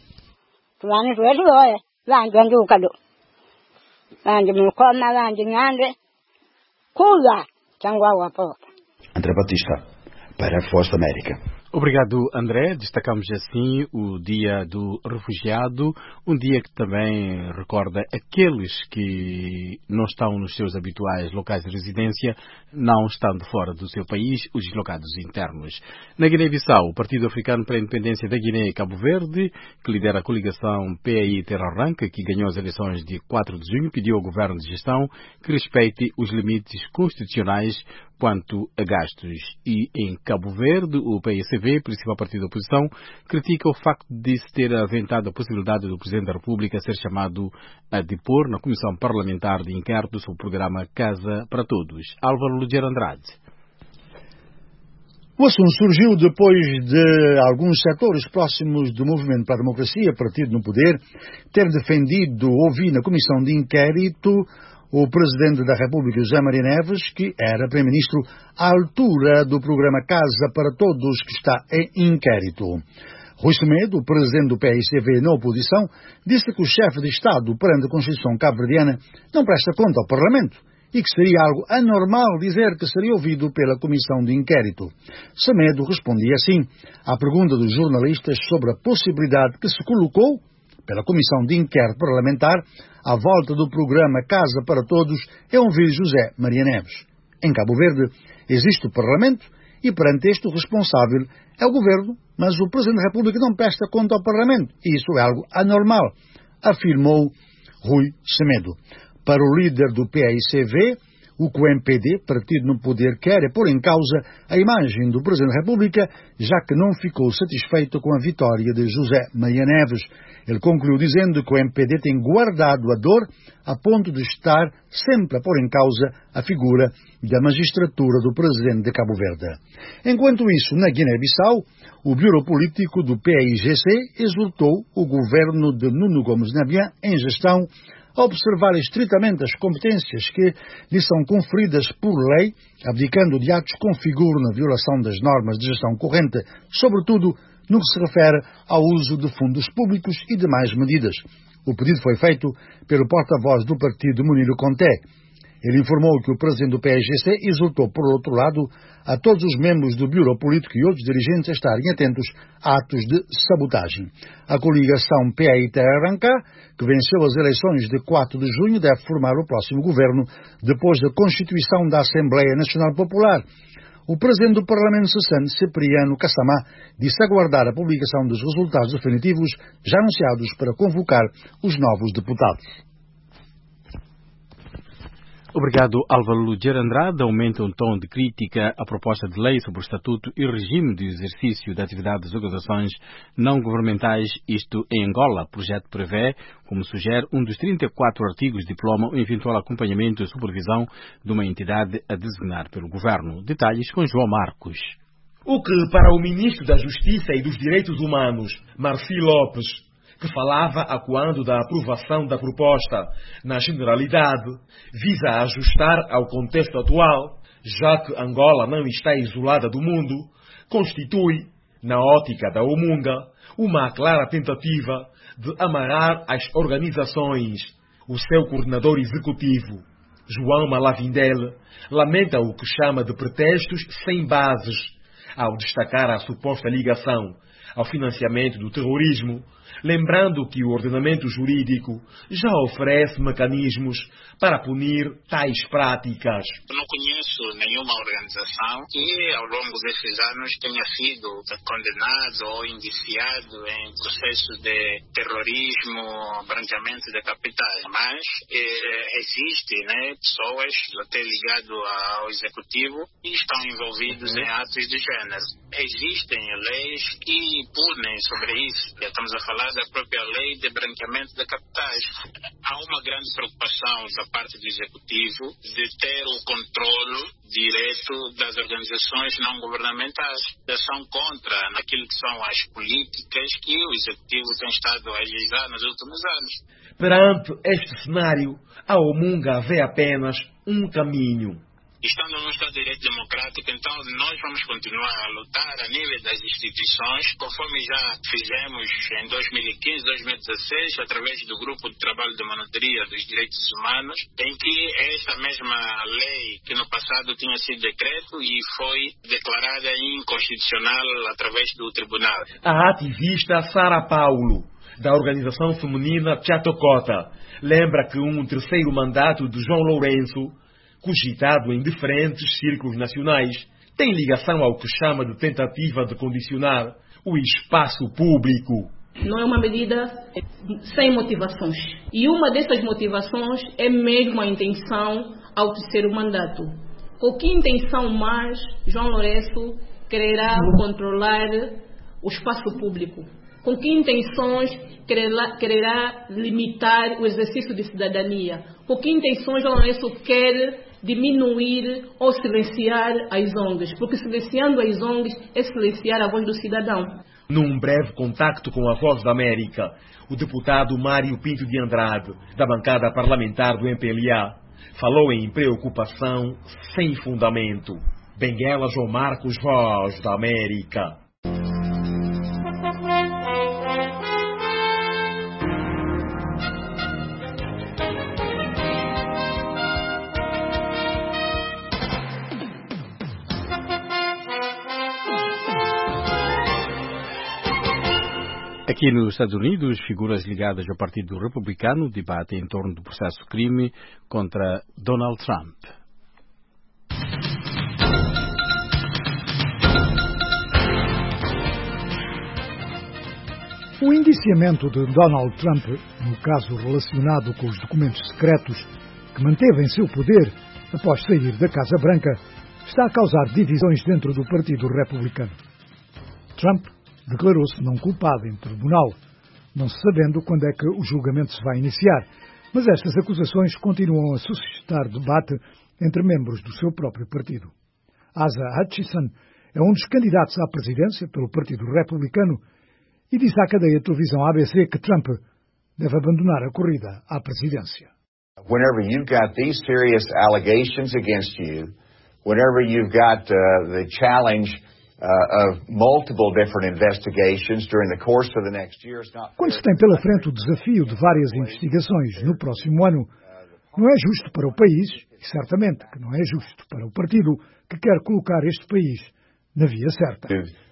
André Batista, para a Voz da América. Obrigado, André. Destacamos assim o Dia do Refugiado, um dia que também recorda aqueles que não estão nos seus habituais locais de residência, não estando fora do seu país, os deslocados internos. Na Guiné-Bissau, o Partido Africano para a Independência da Guiné e Cabo Verde, que lidera a coligação PAI Terra Arranca, que ganhou as eleições de 4 de junho, pediu ao Governo de Gestão que respeite os limites constitucionais quanto a gastos. E em Cabo Verde, o PAICV, principal partido da oposição, critica o facto de se ter aventado a possibilidade do Presidente da República ser chamado a depor na Comissão Parlamentar de Inquérito sobre o programa Casa para Todos. Álvaro Luger Andrade. O assunto surgiu depois de alguns setores próximos do Movimento para a Democracia, partido no poder, ter defendido ouvir na Comissão de Inquérito o Presidente da República, José Maria Neves, que era Primeiro-Ministro à altura do programa Casa para Todos, que está em inquérito. Rui Semedo, o Presidente do PAICV na oposição, disse que o chefe de Estado, perante a Constituição cabo-verdiana, não presta conta ao Parlamento e que seria algo anormal dizer que seria ouvido pela Comissão de Inquérito. Semedo respondia assim à pergunta dos jornalistas sobre a possibilidade que se colocou pela Comissão de Inquérito Parlamentar à volta do programa Casa para Todos é ouvir José Maria Neves. Em Cabo Verde existe o Parlamento e perante este o responsável é o Governo, mas o Presidente da República não presta conta ao Parlamento e isso é algo anormal, afirmou Rui Semedo. Para o líder do PAICV, o que o MPD, partido no poder, quer é pôr em causa a imagem do Presidente da República, já que não ficou satisfeito com a vitória de José Maria Neves. Ele concluiu dizendo que o MPD tem guardado a dor a ponto de estar sempre a pôr em causa a figura da magistratura do Presidente de Cabo Verde. Enquanto isso, na Guiné-Bissau, o Bureau Político do PAIGC exortou o governo de Nuno Gomes Nabian em gestão a observar estritamente as competências que lhe são conferidas por lei, abdicando de atos que configuram a violação das normas de gestão corrente, sobretudo no que se refere ao uso de fundos públicos e demais medidas. O pedido foi feito pelo porta-voz do partido, Muniro Conté. Ele informou que o presidente do PAIGC exortou, por outro lado, a todos os membros do Bureau Político e outros dirigentes a estarem atentos a atos de sabotagem. A coligação PAI Terra Arranca, que venceu as eleições de 4 de junho, deve formar o próximo governo depois da constituição da Assembleia Nacional Popular. O presidente do Parlamento cessante, Cipriano Kassamá, disse aguardar a publicação dos resultados definitivos já anunciados para convocar os novos deputados. Obrigado, Álvaro Luger Andrade. Aumenta um tom de crítica à proposta de lei sobre o estatuto e regime de exercício da atividade das organizações não governamentais, isto em Angola. O projeto prevê, como sugere, um dos 34 artigos diploma o eventual acompanhamento e supervisão de uma entidade a designar pelo governo. Detalhes com João Marcos. O que, para o ministro da Justiça e dos Direitos Humanos, Marci Lopes, que falava acuando da aprovação da proposta, na generalidade, visa ajustar ao contexto atual, Já que Angola não está isolada do mundo, constitui, na ótica da Omunga, uma clara tentativa de amarrar as organizações. O seu coordenador executivo, João Malavindel, lamenta o que chama de pretextos sem bases, ao destacar a suposta ligação ao financiamento do terrorismo, lembrando que o ordenamento jurídico já oferece mecanismos para punir tais práticas. Não conheço nenhuma organização que ao longo desses anos tenha sido condenado ou indiciado em processo de terrorismo, branqueamento de capitais, mas existem pessoas até ligadas ao executivo que estão envolvidos em atos de gênero. Existem leis que punem sobre isso. Estamos a falar da própria lei de branqueamento de capitais. Há uma grande preocupação da parte do executivo de ter o controle direto das organizações não governamentais, de ação contra naquilo que são as políticas que o executivo tem estado a realizar nos últimos anos. Perante este cenário, a Omunga vê apenas um caminho. Estando num Estado de Direito Democrático, então nós vamos continuar a lutar a nível das instituições, conforme já fizemos em 2015, 2016, através do Grupo de Trabalho de Monitoria dos Direitos Humanos, em que esta mesma lei, que no passado tinha sido decreto e foi declarada inconstitucional através do Tribunal. A ativista Sara Paulo, da organização feminina Chatocota, lembra que um terceiro mandato de João Lourenço, cogitado em diferentes círculos nacionais, tem ligação ao que chama de tentativa de condicionar o espaço público. Não é uma medida sem motivações. E uma dessas motivações é mesmo a intenção ao terceiro mandato. Com que intenção mais João Lourenço quererá controlar o espaço público? Com que intenções quererá limitar o exercício de cidadania? Com que intenções João Lourenço quer diminuir ou silenciar as ONGs? Porque silenciando as ONGs é silenciar a voz do cidadão. Num breve contacto com a Voz da América, o deputado Mário Pinto de Andrade, da bancada parlamentar do MPLA, falou em preocupação sem fundamento. Benguela João Marcos, Voz da América. Aqui nos Estados Unidos, figuras ligadas ao Partido Republicano debatem em torno do processo de crime contra Donald Trump. O indiciamento de Donald Trump, no caso relacionado com os documentos secretos que manteve em seu poder após sair da Casa Branca, está a causar divisões dentro do Partido Republicano. Trump declarou-se não culpado em tribunal, não se sabendo quando é que o julgamento se vai iniciar, mas estas acusações continuam a suscitar debate entre membros do seu próprio partido. Asa Hutchinson é um dos candidatos à presidência pelo Partido Republicano e disse à cadeia de televisão ABC que Trump deve abandonar a corrida à presidência. Whenever you've got these serious allegations against you, whenever you've got the challenge of multiple different investigations during the course of the next year, quando se tem pela frente o desafio de várias investigações no próximo ano, não é justo para o país, e certamente que não é justo para o partido que quer colocar este país na via certa.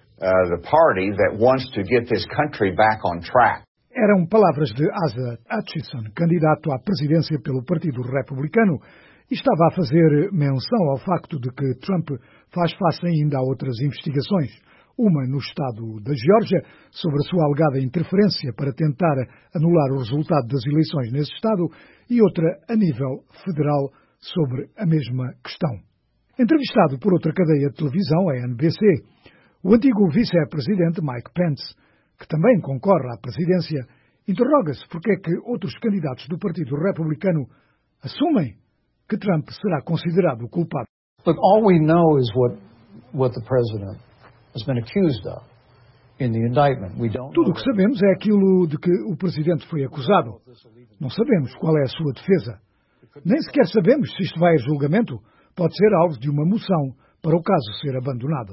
The party that wants to get this country back on track. Eram palavras de Asa Hutchinson, candidato à presidência pelo Partido Republicano, e estava a fazer menção ao facto de que Trump faz face ainda a outras investigações, uma no estado da Geórgia sobre a sua alegada interferência para tentar anular o resultado das eleições nesse estado e outra a nível federal sobre a mesma questão. Entrevistado por outra cadeia de televisão, a NBC, o antigo vice-presidente Mike Pence, que também concorre à presidência, interroga-se porque é que outros candidatos do Partido Republicano assumem que Trump será considerado o culpado. But all we know is what the president has been accused of in the indictment. We don't. Tudo o que sabemos é aquilo de que o presidente foi acusado. Não sabemos qual é a sua defesa. Nem sequer sabemos se isto vai a julgamento, pode ser alvo de uma moção para o caso ser abandonado.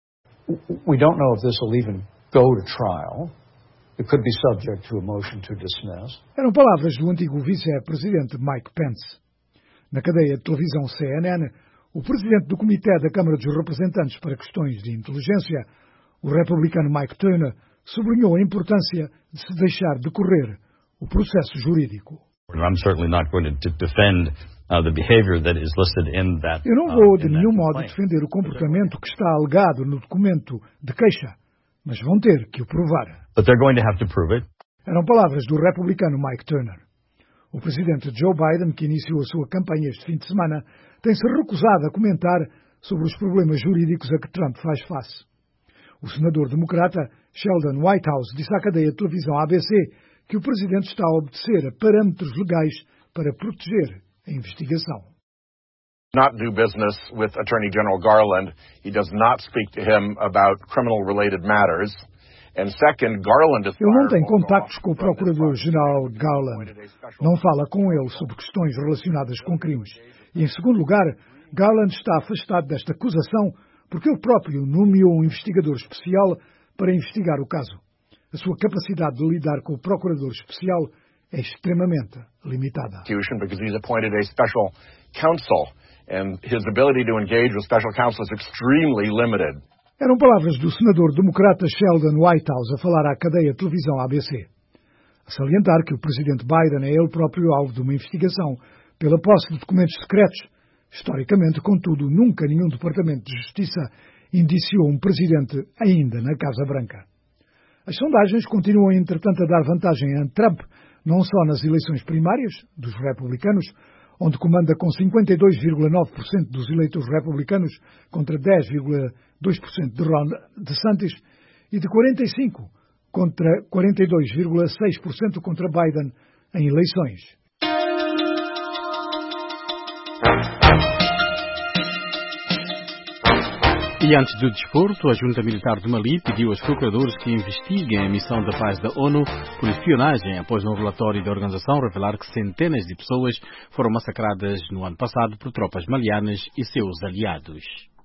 We don't know if this will even go to trial. It could be subject to a motion to dismiss. Eram palavras do antigo vice-presidente Mike Pence. Na cadeia de televisão CNN, o presidente do Comitê da Câmara dos Representantes para Questões de Inteligência, o republicano Mike Turner, sublinhou a importância de se deixar decorrer o processo jurídico. I'm certainly not going to defend the behavior that is listed in that. Eu não vou de nenhum modo defender o comportamento que está alegado no documento de queixa, mas vão ter que o provar. But they're going to have to prove it. Eram palavras do republicano Mike Turner. O presidente Joe Biden, que iniciou a sua campanha este fim de semana, tem-se recusado a comentar sobre os problemas jurídicos a que Trump faz face. O senador democrata Sheldon Whitehouse disse à cadeia de televisão ABC que o presidente está a obedecer a parâmetros legais para proteger a investigação. Not do business with Attorney General Garland. He does not speak to him about criminal-related matters. And second, Garland is Ele não tem contactos com o procurador-geral Garland. Não fala com ele sobre questões relacionadas com crimes. E, em segundo lugar, Garland está afastado desta acusação porque ele próprio nomeou um investigador especial para investigar o caso. A sua capacidade de lidar com o procurador especial é extremamente limitada. Because he's appointed a special counsel, and his ability to engage with special counsel is extremely limited. Eram palavras do senador democrata Sheldon Whitehouse a falar à cadeia de televisão ABC. A salientar que o presidente Biden é ele próprio alvo de uma investigação pela posse de documentos secretos. Historicamente, contudo, nunca nenhum departamento de justiça indiciou um presidente ainda na Casa Branca. As sondagens continuam, entretanto, a dar vantagem a Trump, não só nas eleições primárias dos republicanos, onde comanda com 52,9% dos eleitores republicanos contra 10,2% de Ron DeSantis e de 45% contra 42,6% contra Biden em eleições. E antes do desporto, a Junta Militar de Mali pediu aos procuradores que investiguem a missão da paz da ONU por espionagem, após um relatório da organização revelar que centenas de pessoas foram massacradas no ano passado por tropas malianas e seus aliados.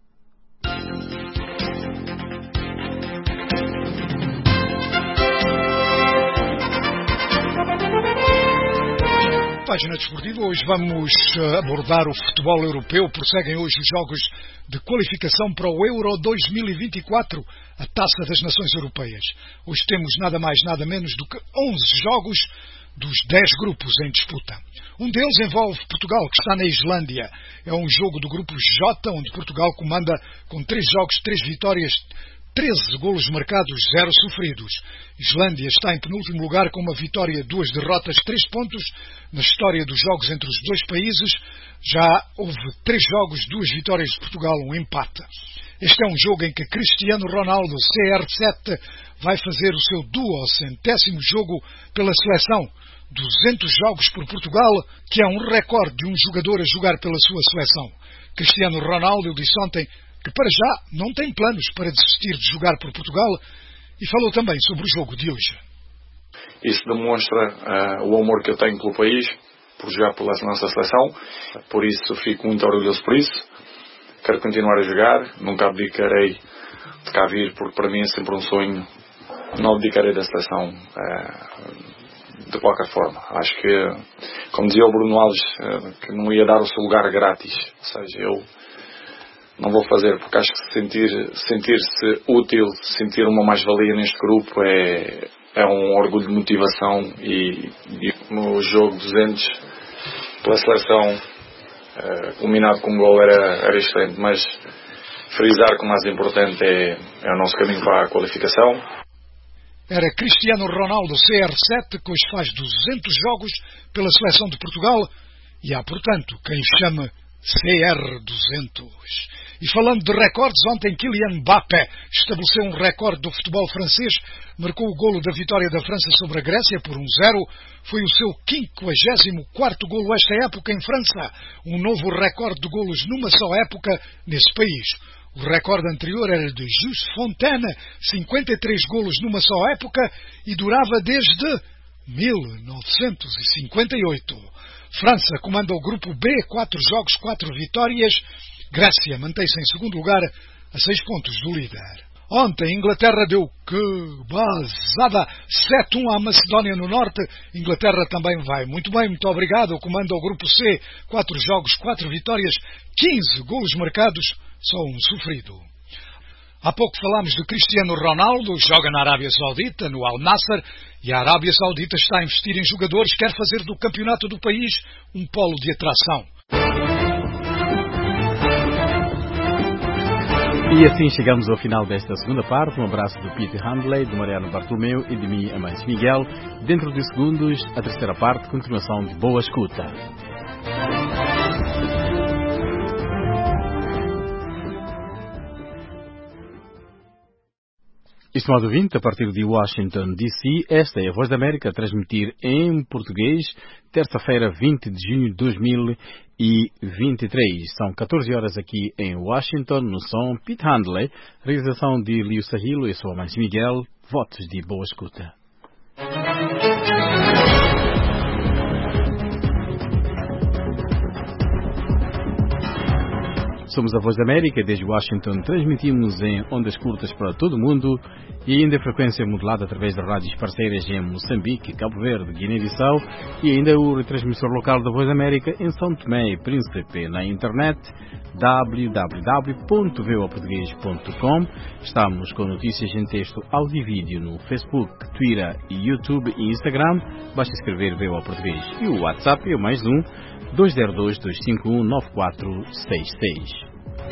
Página desportiva, hoje vamos abordar o futebol europeu. Prosseguem hoje os jogos de qualificação para o Euro 2024, a Taça das Nações Europeias. Hoje temos nada mais, nada menos do que 11 jogos dos 10 grupos em disputa. Um deles envolve Portugal, que está na Islândia. É um jogo do grupo J, onde Portugal comanda com 3 jogos, 3 vitórias, 13 golos marcados, 0 sofridos. Islândia está em penúltimo lugar com uma vitória, 2 derrotas, 3 pontos. Na história dos jogos entre os dois países, já houve 3 jogos, 2 vitórias de Portugal, um empate. Este é um jogo em que Cristiano Ronaldo, CR7, vai fazer o seu 200º jogo pela seleção. 200 jogos por Portugal, que é um recorde de um jogador a jogar pela sua seleção. Cristiano Ronaldo disse ontem que para já não tem planos para desistir de jogar por Portugal e falou também sobre o jogo de hoje. Isso demonstra o amor que eu tenho pelo país, por jogar pela nossa seleção, por isso fico muito orgulhoso por isso. Quero continuar a jogar, nunca abdicarei de cá vir, porque para mim é sempre um sonho. Não abdicarei da seleção de qualquer forma. Acho que, como dizia o Bruno Alves, que não ia dar o seu lugar grátis. Ou seja, eu não vou fazer, porque acho que sentir-se útil, sentir uma mais-valia neste grupo é um orgulho de motivação e no jogo 200 pela seleção, culminado com um gol era excelente, mas frisar que o mais importante é o nosso caminho para a qualificação. Era Cristiano Ronaldo, CR7, que hoje faz 200 jogos pela seleção de Portugal e há, portanto, quem chama CR200. E falando de recordes, ontem Kylian Mbappé estabeleceu um recorde do futebol francês, marcou o golo da vitória da França sobre a Grécia por 1-0, foi o seu 54º golo esta época em França, um novo recorde de golos numa só época nesse país. O recorde anterior era de Just Fontaine, 53 golos numa só época, e durava desde 1958. França comanda o grupo B, 4 jogos, 4 vitórias. Grécia mantém-se em segundo lugar, a 6 pontos do líder. Ontem, Inglaterra deu que basada 7-1 à Macedónia no Norte. Inglaterra também vai muito bem, muito obrigado. Comanda o grupo C, 4 jogos, 4 vitórias, 15 golos marcados, só um sofrido. Há pouco falámos de Cristiano Ronaldo, joga na Arábia Saudita, no Al Nassr, e a Arábia Saudita está a investir em jogadores, quer fazer do campeonato do país um polo de atração. E assim chegamos ao final desta segunda parte. Um abraço do Peter Handley, do Mariano Bartolomeu e de mim, Amâncio Miguel. Dentro de segundos, a terceira parte, continuação de Boa Escuta. Estimado ouvinte, a partir de Washington, D.C., esta é a Voz da América a transmitir em português, terça-feira, 20 de junho de 2023. São 14 horas aqui em Washington, no som Pete Handley, realização de Lio Sahilo, eu sou Amâncio Miguel, votos de boa escuta. Somos a Voz da América, desde Washington transmitimos em ondas curtas para todo o mundo e ainda em frequência modulada através de rádios parceiras em Moçambique, Cabo Verde, Guiné-Bissau e ainda o retransmissor local da Voz da América em São Tomé e Príncipe na internet www.voaportugues.com. Estamos com notícias em texto, áudio e vídeo no Facebook, Twitter, YouTube e Instagram. Basta escrever VOA Português. E o WhatsApp é o mais 202-251-9466.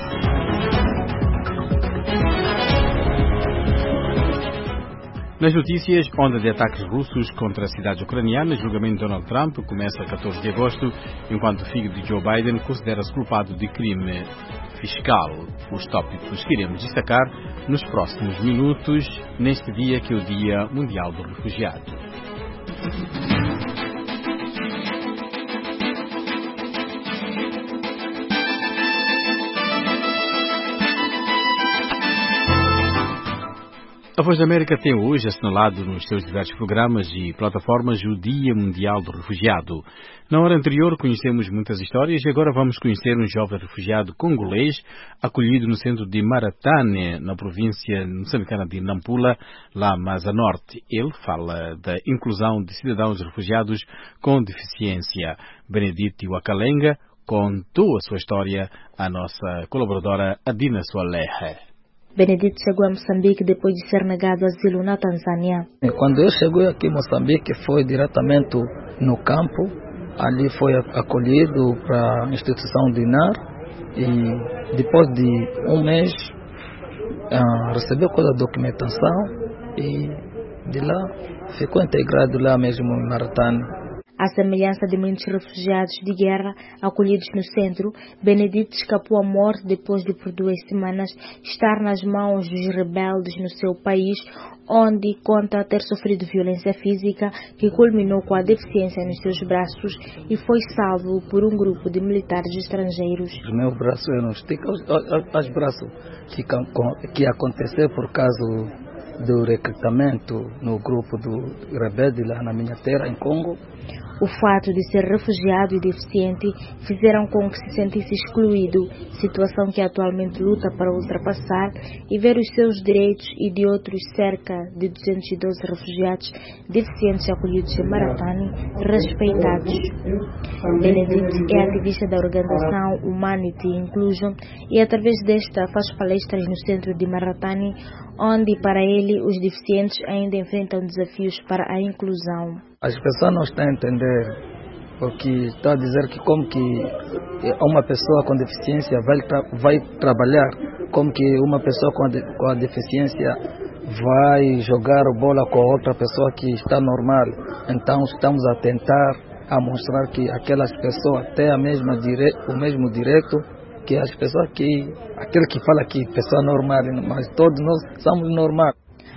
Nas notícias, onda de ataques russos contra cidades ucranianas, julgamento de Donald Trump começa a 14 de agosto, enquanto o filho de Joe Biden considera-se culpado de crime fiscal. Os tópicos que iremos destacar nos próximos minutos, neste dia que é o Dia Mundial do Refugiado. A Voz da América tem hoje assinalado nos seus diversos programas e plataformas o Dia Mundial do Refugiado. Na hora anterior conhecemos muitas histórias e agora vamos conhecer um jovem refugiado congolês acolhido no centro de Maratane, na província moçambicana de Nampula, lá mais a norte. Ele fala da inclusão de cidadãos refugiados com deficiência. Benedito Wakalenga contou a sua história à nossa colaboradora Adina Soalehe. Benedito chegou a Moçambique depois de ser negado asilo na Tanzânia. Quando eu cheguei aqui em Moçambique, foi diretamente no campo. Ali foi acolhido para a instituição de NAR e depois de um mês recebeu toda a documentação e de lá ficou integrado lá mesmo em Maratane. À semelhança de muitos refugiados de guerra acolhidos no centro, Benedito escapou à morte depois de, por 2 semanas, estar nas mãos dos rebeldes no seu país, onde conta ter sofrido violência física que culminou com a deficiência nos seus braços e foi salvo por um grupo de militares estrangeiros. Os meus braços eram esticos, os braços que aconteceu por causa do recrutamento no grupo do rebelde lá na minha terra, em Congo. O fato de ser refugiado e deficiente fizeram com que se sentisse excluído, situação que atualmente luta para ultrapassar e ver os seus direitos e de outros cerca de 212 refugiados deficientes acolhidos em Maratane respeitados. Benedito é ativista da organização Humanity Inclusion e através desta faz palestras no centro de Maratane, onde para ele os deficientes ainda enfrentam desafios para a inclusão. As pessoas não estão a entender, porque está a dizer que como que uma pessoa com deficiência vai trabalhar, como que uma pessoa com a deficiência vai jogar bola com outra pessoa que está normal. Então estamos a tentar a mostrar que aquelas pessoas têm o mesmo direito que as pessoas aquele que fala que pessoa normal, mas todos nós somos normais.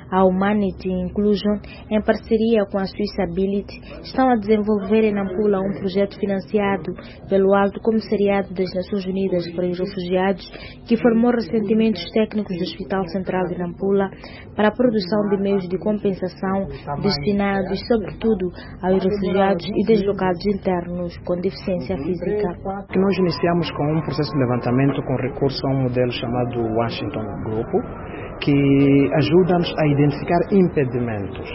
A Humanity Inclusion, em parceria com a Swissability, estão a desenvolver em Nampula um projeto financiado pelo Alto Comissariado das Nações Unidas para os Refugiados, que formou recentemente os técnicos do Hospital Central de Nampula para a produção de meios de compensação destinados, sobretudo, aos refugiados e deslocados internos com deficiência física. Nós iniciamos com um processo de levantamento com recurso a um modelo chamado Washington Grupo, que ajuda-nos a identificar impedimentos.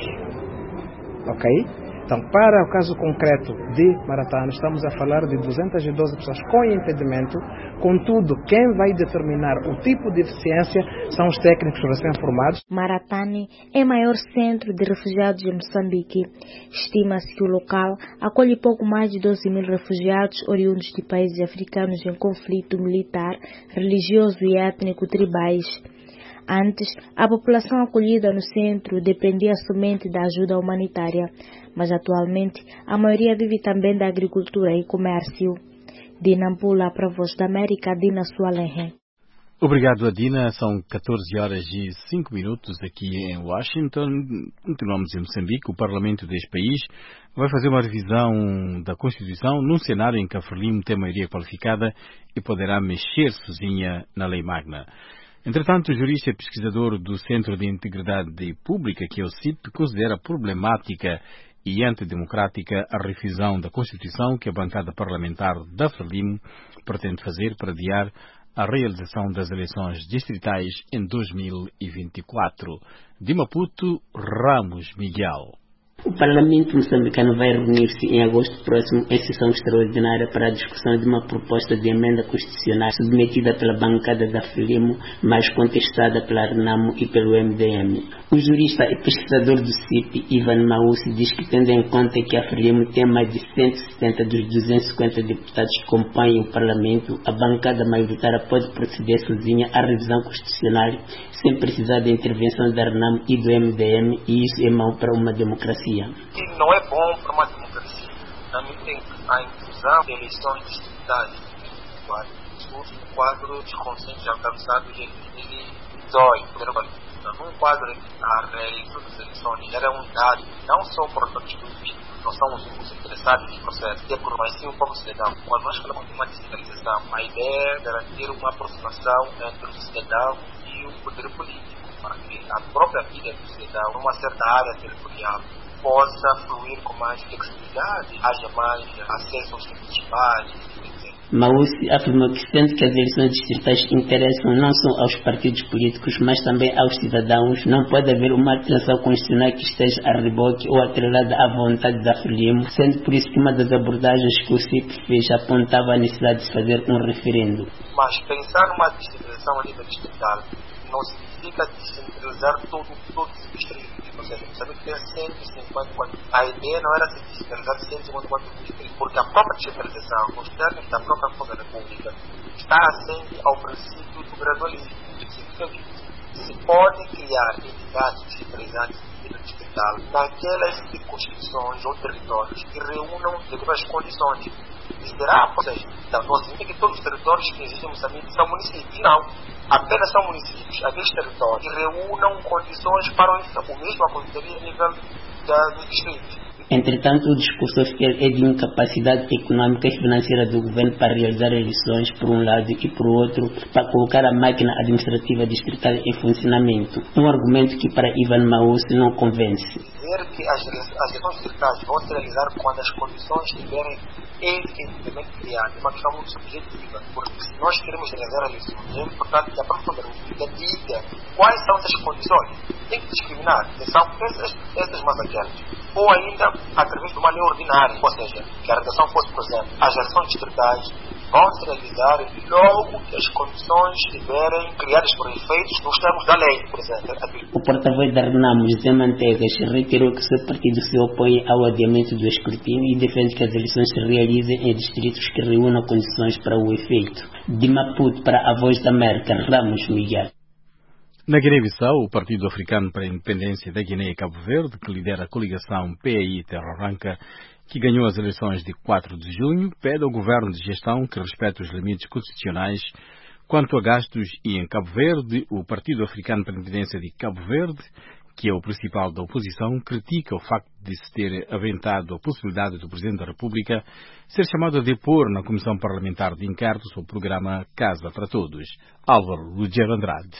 Ok? Então, para o caso concreto de Maratane, estamos a falar de 212 pessoas com impedimento. Contudo, quem vai determinar o tipo de deficiência são os técnicos recém-formados. Maratane é o maior centro de refugiados em Moçambique. Estima-se que o local acolhe pouco mais de 12 mil refugiados oriundos de países africanos em conflito militar, religioso e étnico-tribais. Antes, a população acolhida no centro dependia somente da ajuda humanitária, mas atualmente a maioria vive também da agricultura e comércio. De Nampula para a Voz da América, Dina Sualenhe. Obrigado, Adina. São 14 horas e 5 minutos aqui em Washington. Continuamos em Moçambique. O Parlamento deste país vai fazer uma revisão da Constituição num cenário em que a Frelimo tem maioria qualificada e poderá mexer sozinha na lei magna. Entretanto, o jurista e pesquisador do Centro de Integridade Pública, que é o CIP, considera problemática e antidemocrática a revisão da Constituição que a bancada parlamentar da Frelimo pretende fazer para adiar a realização das eleições distritais em 2024. De Maputo, Ramos Miguel. O Parlamento moçambicano vai reunir-se em agosto próximo em sessão extraordinária para a discussão de uma proposta de emenda constitucional submetida pela bancada da Frelimo, mas contestada pela Renamo e pelo MDM. O jurista e pesquisador do CIP, Ivan Maussi, diz que, tendo em conta que a Frelimo tem mais de 170 dos 250 deputados que compõem o Parlamento, a bancada maioritária pode proceder sozinha à revisão constitucional sem precisar da intervenção da Renamo e do MDM, e isso é mau para uma democracia. Que não é bom para uma democracia. Também a inclusão de eleições distritais no quadro de consenso alcançado em 2018. Num quadro em que a realização das eleições era um dado não só por todos os não são os interessados no processo, mas sim como cidadão. Quando nós falamos de uma descentralização, a ideia é garantir uma aproximação entre o cidadão e o poder político, para que a própria vida do cidadão, numa certa área territorial, possa fluir com mais flexibilidade, haja mais acesso aos serviços básicos, etc. Maussi afirmou que, sendo que as eleições distritais interessam não só aos partidos políticos, mas também aos cidadãos, não pode haver uma alteração constitucional que esteja a reboque ou atrelada à vontade da Frelimo, sendo por isso que uma das abordagens que o CIP fez apontava a necessidade de fazer um referendo. Mas pensar numa descentralização a nível distrital não significa descentralizar todos os distritos. Ou seja, sabe que tem 154. A ideia não era se descentralizar 154 distritos, porque a própria descentralização, nos termos da própria Conta da República, está assente ao princípio do gradualismo. Se podem criar entidades descentralizadas a nível distrital naquelas circunscrições ou territórios que reúnam devidas condições. E será, ou seja, não significa que todos os territórios que existem em Moçambique são municípios. Não. Apenas são municípios, aqueles territórios que reúnam condições para o mesmo aconteceria a nível dos distritos. Entretanto, o discurso oficial é de incapacidade econômica e financeira do governo para realizar eleições, por um lado, e por outro, para colocar a máquina administrativa distrital em funcionamento. Um argumento que para Ivan Maussi não convence. Dizer que as eleições distritais vão se realizar quando as condições estiverem efetivamente criadas é uma questão muito subjetiva, porque se nós queremos realizar eleições, é importante que a própria República diga quais são essas condições. Tem que discriminar, são essas mais aquelas. Ou ainda, através de uma lei ordinária, ou seja, que a redação fosse, por exemplo, as eleições distritais vão se realizar logo que as condições estiverem criadas por efeitos nos termos da lei, por exemplo. O porta-voz da Renamo, José Mantegas, reiterou que seu partido se opõe ao adiamento do escrutínio e defende que as eleições se realizem em distritos que reúnam condições para o efeito. De Maputo para a Voz da América, Ramos Miguel. Na Guiné-Bissau, o Partido Africano para a Independência da Guiné e Cabo Verde, que lidera a coligação PAI Terra Branca, que ganhou as eleições de 4 de junho, pede ao governo de gestão que respeite os limites constitucionais quanto a gastos, e em Cabo Verde, o Partido Africano para a Independência de Cabo Verde, que é o principal da oposição, critica o facto de se ter aventado a possibilidade do Presidente da República ser chamado a depor na Comissão Parlamentar de Inquérito sobre o programa Casa para Todos. Álvaro Lugero Andrade.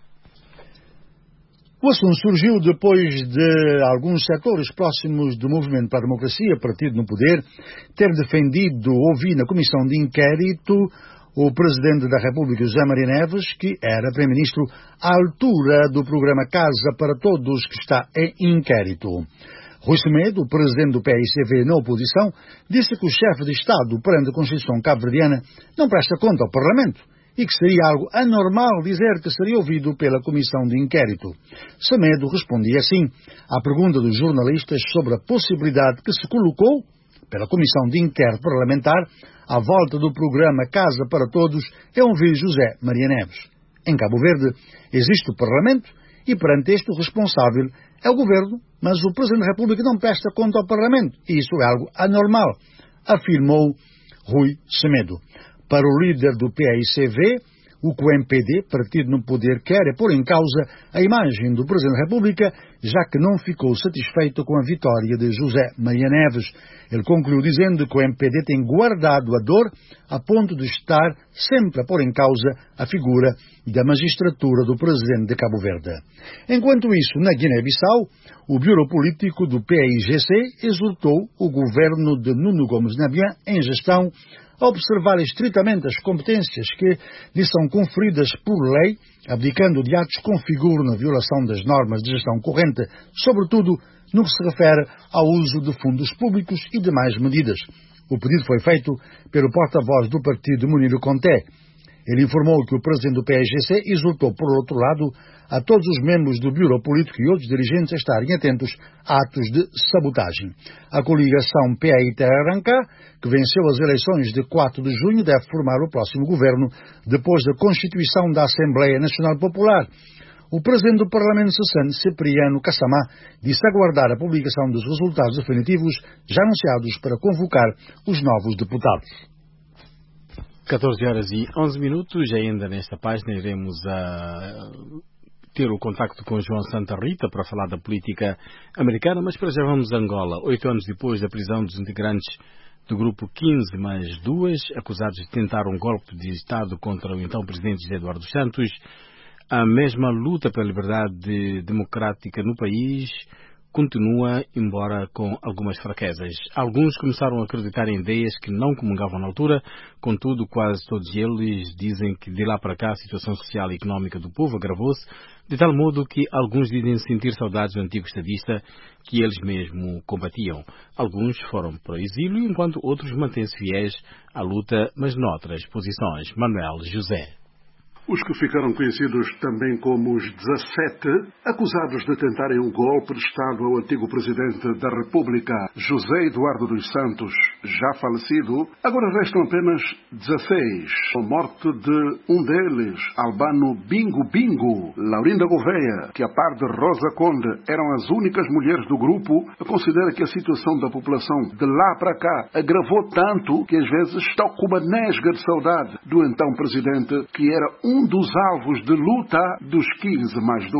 O assunto surgiu depois de alguns setores próximos do Movimento para a Democracia, partido no poder, ter defendido ouvir na Comissão de Inquérito o Presidente da República, José Maria Neves, que era Primeiro-Ministro à altura do programa Casa para Todos, que está em inquérito. Rui Semedo, o Presidente do PAICV na oposição, disse que o chefe de Estado, perante a Constituição cabo-verdiana, não presta conta ao Parlamento e que seria algo anormal dizer que seria ouvido pela Comissão de Inquérito. Semedo respondia assim à pergunta dos jornalistas sobre a possibilidade que se colocou pela Comissão de Inquérito Parlamentar à volta do programa Casa para Todos é ouvir José Maria Neves. Em Cabo Verde existe o Parlamento e perante este o responsável é o Governo, mas o Presidente da República não presta conta ao Parlamento e isso é algo anormal, afirmou Rui Semedo. Para o líder do PAICV, o que o MPD, partido no poder, quer é pôr em causa a imagem do Presidente da República, já que não ficou satisfeito com a vitória de José Maria Neves. Ele concluiu dizendo que o MPD tem guardado a dor a ponto de estar sempre a pôr em causa a figura da magistratura do Presidente de Cabo Verde. Enquanto isso, na Guiné-Bissau, o Bureau Político do PAIGC exortou o governo de Nuno Gomes Nabian em gestão a observar estritamente as competências que lhe são conferidas por lei, abdicando de atos que configuram a violação das normas de gestão corrente, sobretudo no que se refere ao uso de fundos públicos e demais medidas. O pedido foi feito pelo porta-voz do partido, Munir Conté. Ele informou que o presidente do PAIGC exortou, por outro lado, a todos os membros do Bureau Político e outros dirigentes a estarem atentos a atos de sabotagem. A coligação PAI-Terra-Arrancá, que venceu as eleições de 4 de junho, deve formar o próximo governo depois da constituição da Assembleia Nacional Popular. O presidente do Parlamento cessante, Cipriano Kassamá, disse aguardar a publicação dos resultados definitivos já anunciados para convocar os novos deputados. 14h11. Ainda nesta página iremos ter o contacto com João Santa Rita para falar da política americana, mas para já vamos a Angola. 8 anos depois da prisão dos integrantes do grupo 15+2, acusados de tentar um golpe de Estado contra o então presidente José Eduardo Santos, a mesma luta pela liberdade democrática no país continua, embora com algumas fraquezas. Alguns começaram a acreditar em ideias que não comungavam na altura, contudo, quase todos eles dizem que de lá para cá a situação social e económica do povo agravou-se, de tal modo que alguns dizem sentir saudades do antigo estadista que eles mesmos combatiam. Alguns foram para o exílio, enquanto outros mantêm-se fiéis à luta, mas noutras posições. Manuel José. Os que ficaram conhecidos também como os 17, acusados de tentarem um golpe de Estado ao antigo Presidente da República, José Eduardo dos Santos, já falecido, agora restam apenas 16. A morte de um deles, Albano Bingo Bingo, Laurinda Gouveia, que a par de Rosa Conde eram as únicas mulheres do grupo, considera que a situação da população de lá para cá agravou tanto que às vezes está com uma nesga de saudade do então Presidente, que era um dos alvos de luta dos 15+2.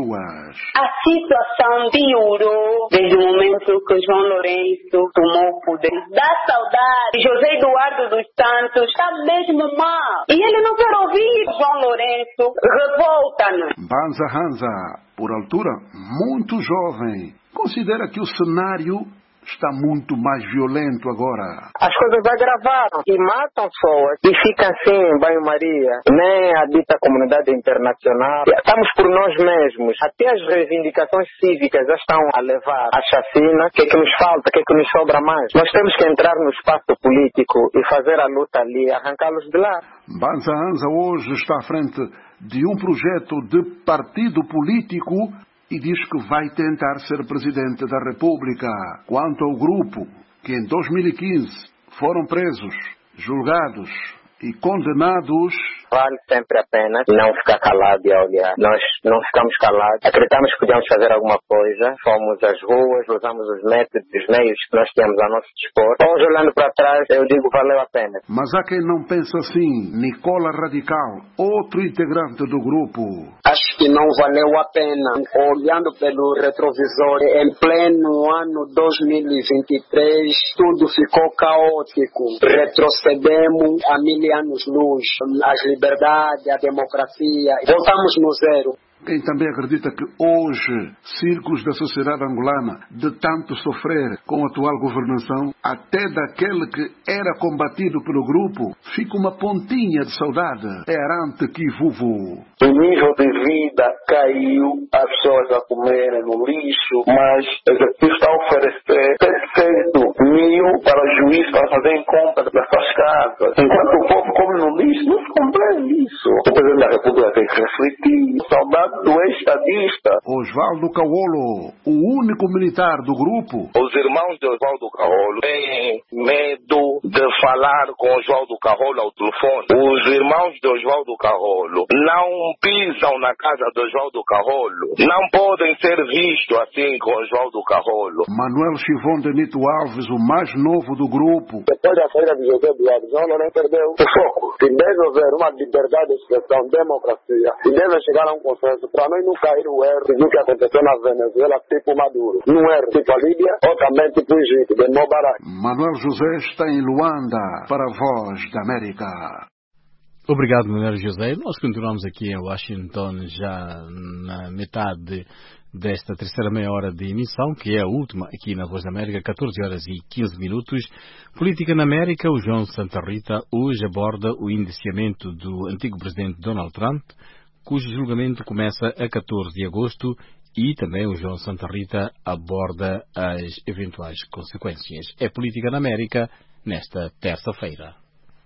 A situação piorou desde o momento que João Lourenço tomou o poder. Dá saudade. José Eduardo dos Santos está mesmo mal. E ele não quer ouvir João Lourenço. Revolta-nos. Banza Hanza, por altura muito jovem, considera que o cenário está muito mais violento agora. As coisas agravaram e matam pessoas e fica assim em banho-maria. Nem a dita comunidade internacional. Estamos por nós mesmos. Até as reivindicações cívicas já estão a levar a chacina. O que é que nos falta? O que é que nos sobra mais? Nós temos que entrar no espaço político e fazer a luta ali, arrancá-los de lá. Banza Hanza hoje está à frente de um projeto de partido político e diz que vai tentar ser Presidente da República. Quanto ao grupo, que em 2015 foram presos, julgados e condenados, Vale sempre a pena não ficar calado e olhar. Nós não ficamos calados. Acreditamos que podíamos fazer alguma coisa. Fomos às ruas, usamos os métodos, os meios que nós tínhamos a nosso dispor. Hoje, olhando para trás, eu digo valeu a pena. Mas há quem não pensa assim. Nicola Radical, outro integrante do grupo. Acho que não valeu a pena. Olhando pelo retrovisor, em pleno ano 2023, tudo ficou caótico. Retrocedemos a 1000 anos-luz. As liberdades, a democracia. Voltamos no zero. Quem também acredita que hoje, círculos da sociedade angolana, de tanto sofrer com a atual governação, até daquele que era combatido pelo grupo, fica uma pontinha de saudade. É arante que vuvu. O nível de vida caiu, as pessoas a comerem no lixo, mas o executivo está a oferecer 700 mil para o juiz para fazer compra das suas casas. Enquanto o povo come no lixo, não se compreende isso. O presidente da República tem que refletir. Saudade do ex-estadista. Oswaldo Caolo, o único militar do grupo. Os irmãos de Oswaldo Caolo têm medo de falar com Oswaldo Caolo ao telefone. Os irmãos de Oswaldo Caolo não pisam na casa de Oswaldo Caolo. Não podem ser vistos assim com Oswaldo Caolo. Manuel Chivon de Nito Alves, o mais novo do grupo. Depois da saída de José Eduardo, João Lourenço perdeu o foco. Se deve haver uma liberdade de expressão, democracia, e deve chegar a um consenso para nós não cair o erro do que aconteceu na Venezuela, tipo Maduro. Não erro tipo a Líbia ou também tipo o Egito, de Mubarak. Manuel José está em Luanda para a Voz da América. Obrigado, Manuel José. Nós continuamos aqui em Washington já na metade desta terceira meia hora de emissão, que é a última aqui na Voz da América, 14h15. Política na América, o João Santa Rita hoje aborda o indiciamento do antigo presidente Donald Trump, cujo julgamento começa a 14 de agosto, e também o João Santa Rita aborda as eventuais consequências. É Política na América, nesta terça-feira.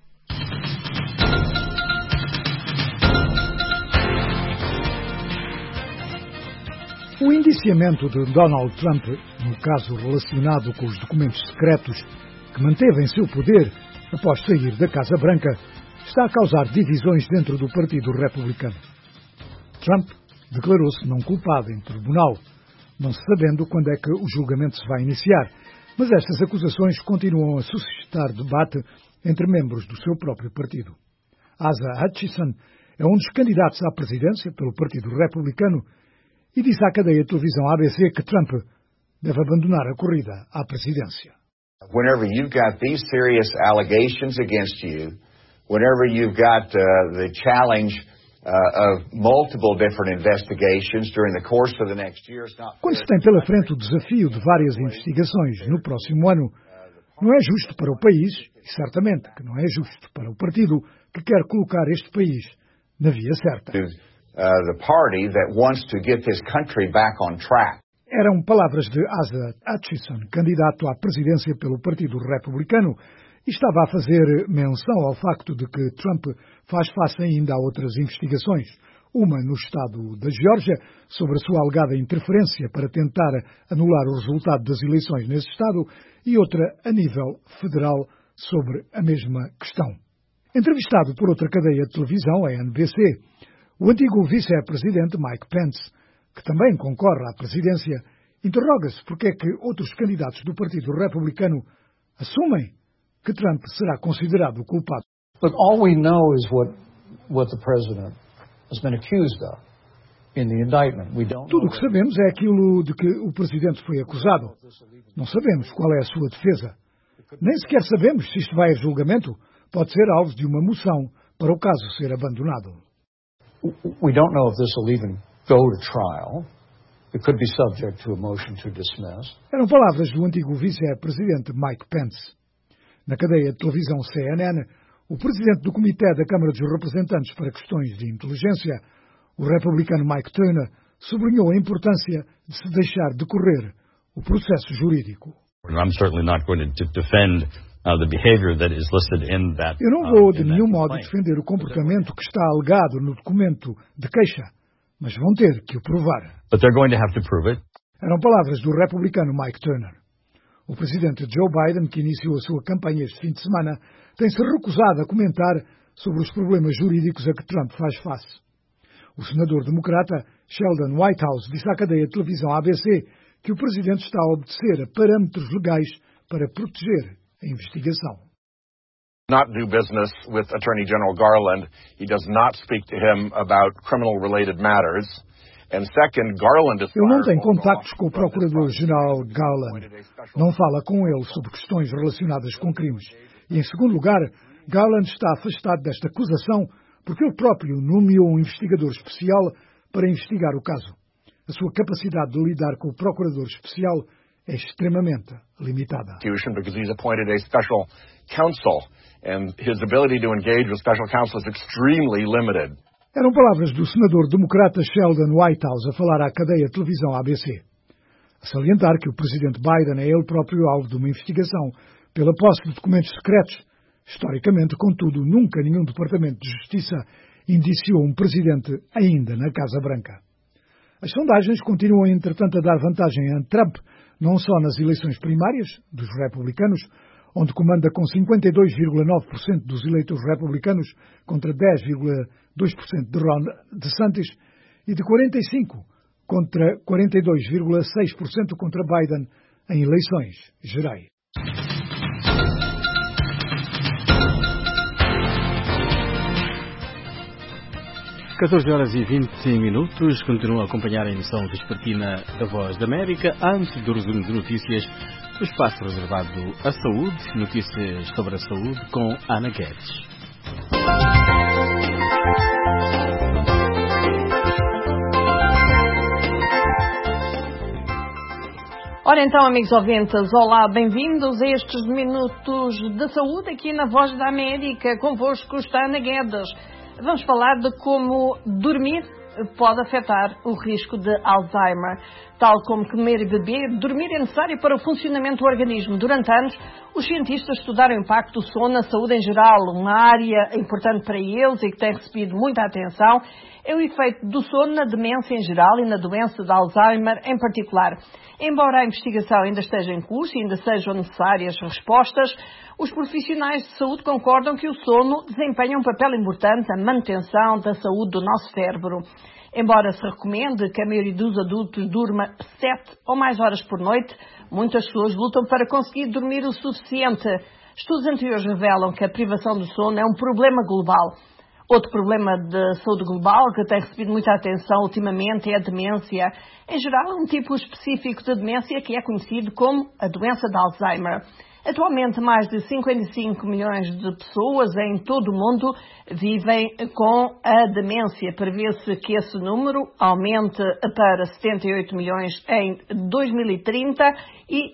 O indiciamento de Donald Trump, no caso relacionado com os documentos secretos que manteve em seu poder após sair da Casa Branca, está a causar divisões dentro do Partido Republicano. Trump declarou-se não culpado em tribunal, não se sabendo quando é que o julgamento se vai iniciar, mas estas acusações continuam a suscitar debate entre membros do seu próprio partido. Asa Hutchinson é um dos candidatos à presidência pelo Partido Republicano e disse à cadeia de televisão ABC que Trump deve abandonar a corrida à presidência. Whenever you've got these serious allegations against you, whenever you've got the challenge of multiple different investigations during the course of the next year, quando se tem pela frente o desafio de várias investigações no próximo ano, não é justo para o país, e certamente que não é justo para o partido que quer colocar este país na via certa. The party that wants to get this country back on track. Eram palavras de Asa Hutchinson, candidato à presidência pelo Partido Republicano, e estava a fazer menção ao facto de que Trump faz face ainda a outras investigações, uma no estado da Geórgia sobre a sua alegada interferência para tentar anular o resultado das eleições nesse estado e outra a nível federal sobre a mesma questão. Entrevistado por outra cadeia de televisão, a NBC, o antigo vice-presidente Mike Pence, que também concorre à presidência, interroga-se porque é que outros candidatos do Partido Republicano assumem que Trump será considerado culpado. But all we know is what the president has been accused of in the indictment. We don't. Tudo o que sabemos é aquilo de que o presidente foi acusado. Não sabemos qual é a sua defesa. Nem sequer sabemos se isto vai a julgamento. Pode ser alvo de uma moção para o caso ser abandonado. We don't know if this will even go to trial. It could be subject to a motion to dismiss. Eram palavras do antigo vice-presidente Mike Pence. Na cadeia de televisão CNN, o presidente do Comitê da Câmara dos Representantes para Questões de Inteligência, o republicano Mike Turner, sublinhou a importância de se deixar decorrer o processo jurídico. I'm certainly not going to defend the behavior that is listed in that. Eu não vou de nenhum modo defender o comportamento que está alegado no documento de queixa, mas vão ter que o provar. But they're going to have to prove it. Eram palavras do republicano Mike Turner. O presidente Joe Biden, que iniciou a sua campanha este fim de semana, tem-se recusado a comentar sobre os problemas jurídicos a que Trump faz face. O senador democrata Sheldon Whitehouse disse à cadeia de televisão ABC que o presidente está a obedecer a parâmetros legais para proteger a investigação. Not do business with Attorney General Garland. He does not speak to him about criminal-related matters. And second, Garland is... Ele não tem contactos com o Procurador-Geral Garland. Não fala com ele sobre questões relacionadas com crimes. E, em segundo lugar, Garland está afastado desta acusação porque ele próprio nomeou um investigador especial para investigar o caso. A sua capacidade de lidar com o Procurador Especial é extremamente limitada. Because he's appointed a special counsel, and his ability to engage with special counsel is extremely limited. Eram palavras do senador democrata Sheldon Whitehouse a falar à cadeia de televisão ABC. A salientar que o presidente Biden é ele próprio alvo de uma investigação pela posse de documentos secretos. Historicamente, contudo, nunca nenhum departamento de justiça indiciou um presidente ainda na Casa Branca. As sondagens continuam, entretanto, a dar vantagem a Trump, não só nas eleições primárias dos republicanos, onde comanda com 52,9% dos eleitores republicanos contra 10,2% de Ron DeSantis e de 45% contra 42,6% contra Biden em eleições gerais. (14h20) continua a acompanhar a emissão vespertina da Voz da América. Antes do resumo de notícias, o espaço reservado à saúde, notícias sobre a saúde com Ana Guedes. Ora então, amigos ouvintes, olá, bem-vindos a estes minutos de saúde aqui na Voz da América. Convosco está Ana Guedes. Vamos falar de como dormir pode afetar o risco de Alzheimer. Tal como comer e beber, dormir é necessário para o funcionamento do organismo. Durante anos, os cientistas estudaram o impacto do sono na saúde em geral. Uma área importante para eles e que tem recebido muita atenção é o efeito do sono na demência em geral e na doença de Alzheimer em particular. Embora a investigação ainda esteja em curso e ainda sejam necessárias respostas, os profissionais de saúde concordam que o sono desempenha um papel importante na manutenção da saúde do nosso cérebro. Embora se recomende que a maioria dos adultos durma 7 ou mais horas por noite, muitas pessoas lutam para conseguir dormir o suficiente. Estudos anteriores revelam que a privação do sono é um problema global. Outro problema de saúde global que tem recebido muita atenção ultimamente é a demência. Em geral, um tipo específico de demência que é conhecido como a doença de Alzheimer. Atualmente, mais de 55 milhões de pessoas em todo o mundo vivem com a demência. Prevê-se que esse número aumente para 78 milhões em 2030 e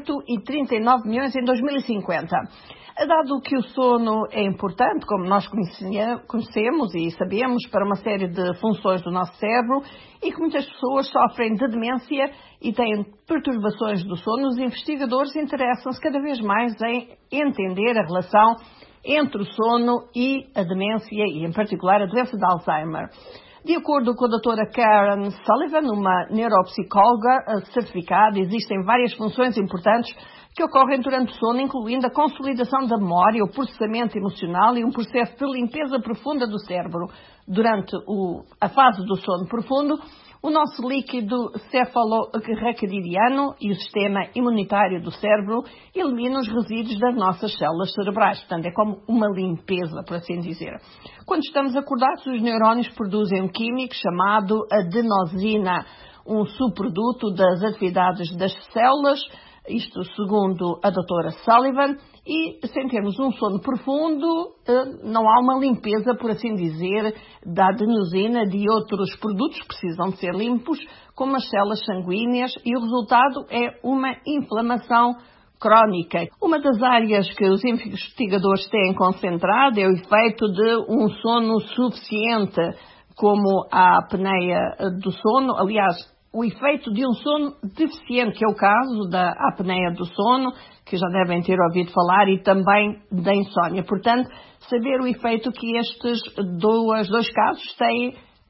139 milhões em 2050. Dado que o sono é importante, como nós conhecemos e sabemos, para uma série de funções do nosso cérebro, e que muitas pessoas sofrem de demência e têm perturbações do sono, os investigadores interessam-se cada vez mais em entender a relação entre o sono e a demência, e em particular a doença de Alzheimer. De acordo com a doutora Karen Sullivan, uma neuropsicóloga certificada, existem várias funções importantes que ocorrem durante o sono, incluindo a consolidação da memória, o processamento emocional e um processo de limpeza profunda do cérebro. Durante a fase do sono profundo, o nosso líquido cefalorraquidiano e o sistema imunitário do cérebro eliminam os resíduos das nossas células cerebrais. Portanto, é como uma limpeza, por assim dizer. Quando estamos acordados, os neurónios produzem um químico chamado adenosina, um subproduto das atividades das células, isto segundo a doutora Sullivan, e sem termos um sono profundo, não há uma limpeza, por assim dizer, da adenosina, de outros produtos que precisam de ser limpos, como as células sanguíneas, e o resultado é uma inflamação crónica. Uma das áreas que os investigadores têm concentrado é o efeito de um sono suficiente, como a apneia do sono. Aliás, o efeito de um sono deficiente, que é o caso da apneia do sono, que já devem ter ouvido falar, e também da insónia. Portanto, saber o efeito que estes dois casos têm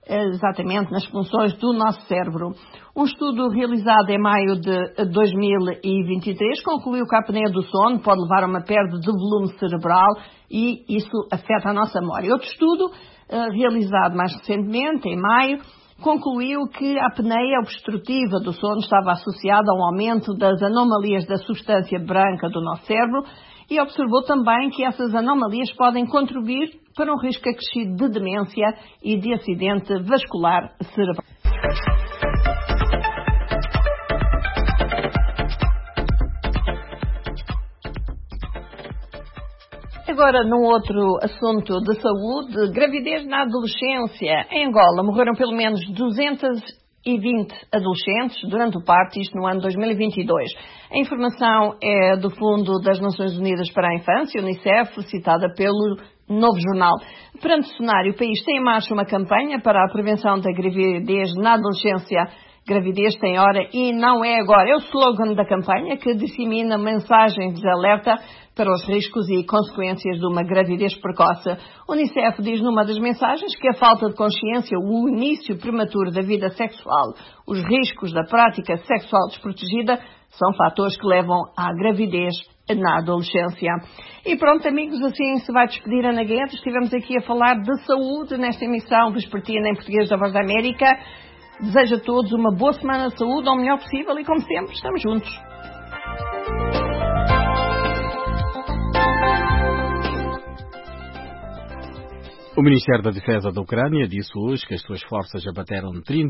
exatamente nas funções do nosso cérebro. Um estudo realizado em maio de 2023 concluiu que a apneia do sono pode levar a uma perda de volume cerebral e isso afeta a nossa memória. Outro estudo realizado mais recentemente, em maio, concluiu que a apneia obstrutiva do sono estava associada a um aumento das anomalias da substância branca do nosso cérebro e observou também que essas anomalias podem contribuir para um risco acrescido de demência e de acidente vascular cerebral. Agora, num outro assunto de saúde, gravidez na adolescência. Em Angola morreram pelo menos 220 adolescentes durante o parto, isto no ano 2022. A informação é do Fundo das Nações Unidas para a Infância, UNICEF, citada pelo Novo Jornal. Perante o cenário, o país tem em marcha uma campanha para a prevenção da gravidez na adolescência. Gravidez tem hora e não é agora. É o slogan da campanha que dissemina mensagens de alerta para os riscos e consequências de uma gravidez precoce. O UNICEF diz numa das mensagens que a falta de consciência, o início prematuro da vida sexual, os riscos da prática sexual desprotegida são fatores que levam à gravidez na adolescência. E pronto, amigos, assim se vai despedir a Ana Guedes. Estivemos aqui a falar de saúde nesta emissão vespertina em português da Voz da América. Desejo a todos uma boa semana de saúde, ao melhor possível e, como sempre, estamos juntos. O Ministério da Defesa da Ucrânia disse hoje que as suas forças abateram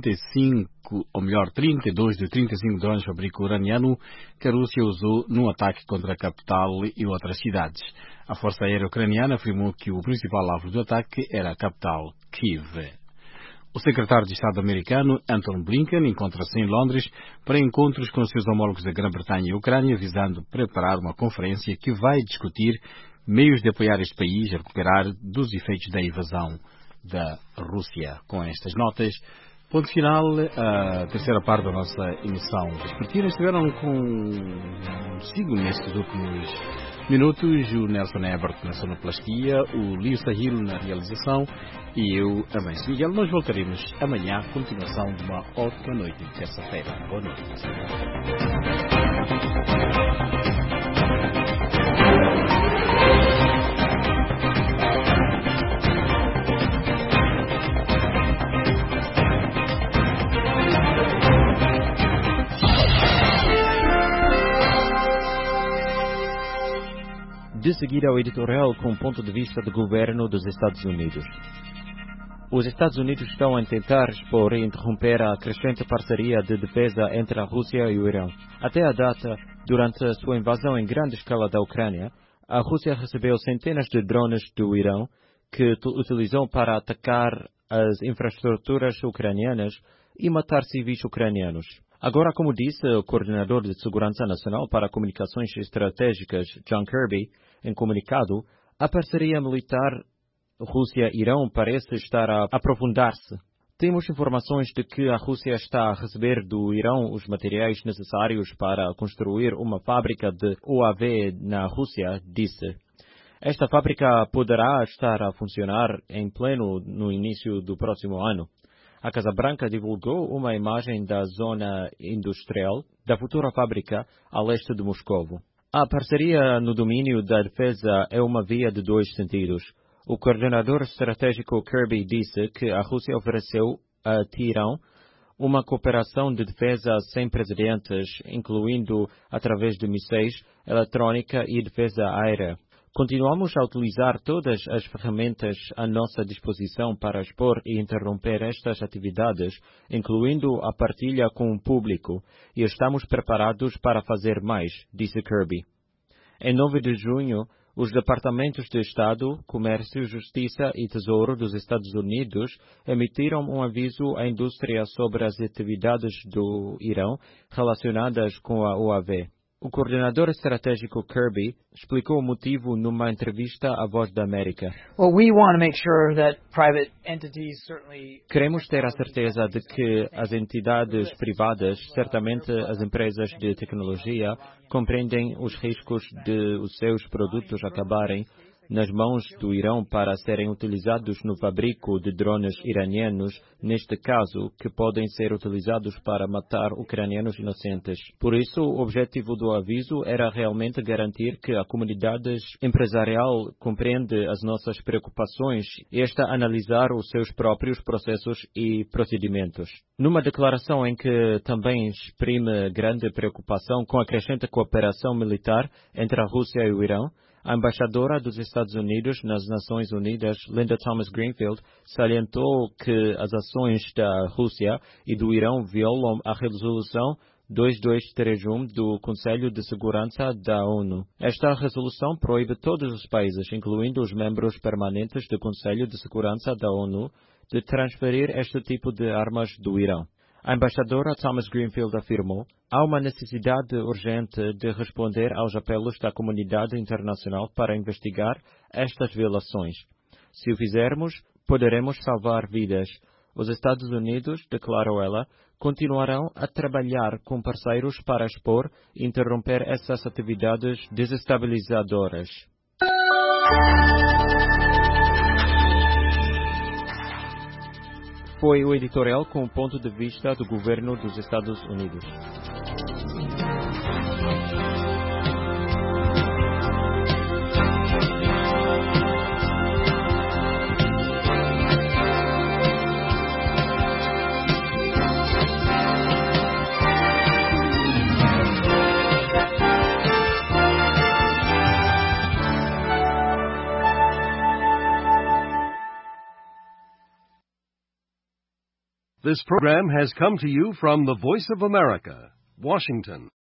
32 de 35 drones de fabrico ucraniano que a Rússia usou num ataque contra a capital e outras cidades. A Força Aérea Ucraniana afirmou que o principal alvo do ataque era a capital, Kiev. O secretário de Estado americano, Antony Blinken, encontra-se em Londres para encontros com seus homólogos da Grã-Bretanha e Ucrânia, visando preparar uma conferência que vai discutir meios de apoiar este país a recuperar dos efeitos da invasão da Rússia. Com estas notas, ponto final, a terceira parte da nossa emissão vespertina. Estiveram consigo nestes últimos minutos o Nelson Ebert na sonoplastia, o Lio Sahil na realização e eu, Amancio Miguel. Nós voltaremos amanhã, a continuação de uma ótima noite de terça-feira. Boa noite. De seguida ao editorial com o ponto de vista do governo dos Estados Unidos. Os Estados Unidos estão a tentar expor e interromper a crescente parceria de defesa entre a Rússia e o Irão. Até a data, durante a sua invasão em grande escala da Ucrânia, a Rússia recebeu centenas de drones do Irão que utilizou para atacar as infraestruturas ucranianas e matar civis ucranianos. Agora, como disse o coordenador de Segurança Nacional para Comunicações Estratégicas, John Kirby, em comunicado, a parceria militar Rússia-Irão parece estar a aprofundar-se. Temos informações de que a Rússia está a receber do Irão os materiais necessários para construir uma fábrica de UAV na Rússia, disse. Esta fábrica poderá estar a funcionar em pleno no início do próximo ano. A Casa Branca divulgou uma imagem da zona industrial da futura fábrica a leste de Moscovo. A parceria no domínio da defesa é uma via de dois sentidos. O coordenador estratégico Kirby disse que a Rússia ofereceu a Teherão uma cooperação de defesa sem precedentes, incluindo através de mísseis, eletrônica e defesa aérea. Continuamos a utilizar todas as ferramentas à nossa disposição para expor e interromper estas atividades, incluindo a partilha com o público, e estamos preparados para fazer mais, disse Kirby. Em 9 de junho, os Departamentos de Estado, Comércio, Justiça e Tesouro dos Estados Unidos emitiram um aviso à indústria sobre as atividades do Irão relacionadas com a UAV. O coordenador estratégico Kirby explicou o motivo numa entrevista à Voz da América. Queremos ter a certeza de que as entidades privadas, certamente as empresas de tecnologia, compreendem os riscos de os seus produtos acabarem nas mãos do Irão para serem utilizados no fabrico de drones iranianos, neste caso, que podem ser utilizados para matar ucranianos inocentes. Por isso, o objetivo do aviso era realmente garantir que a comunidade empresarial compreende as nossas preocupações e está a analisar os seus próprios processos e procedimentos. Numa declaração em que também exprime grande preocupação com a crescente cooperação militar entre a Rússia e o Irão, a embaixadora dos Estados Unidos nas Nações Unidas, Linda Thomas-Greenfield, salientou que as ações da Rússia e do Irão violam a resolução 2231 do Conselho de Segurança da ONU. Esta resolução proíbe todos os países, incluindo os membros permanentes do Conselho de Segurança da ONU, de transferir este tipo de armas do Irão. A embaixadora Thomas-Greenfield afirmou: há uma necessidade urgente de responder aos apelos da comunidade internacional para investigar estas violações. Se o fizermos, poderemos salvar vidas. Os Estados Unidos, declarou ela, continuarão a trabalhar com parceiros para expor e interromper essas atividades desestabilizadoras. Foi o editorial com o ponto de vista do governo dos Estados Unidos. This program has come to you from the Voice of America, Washington.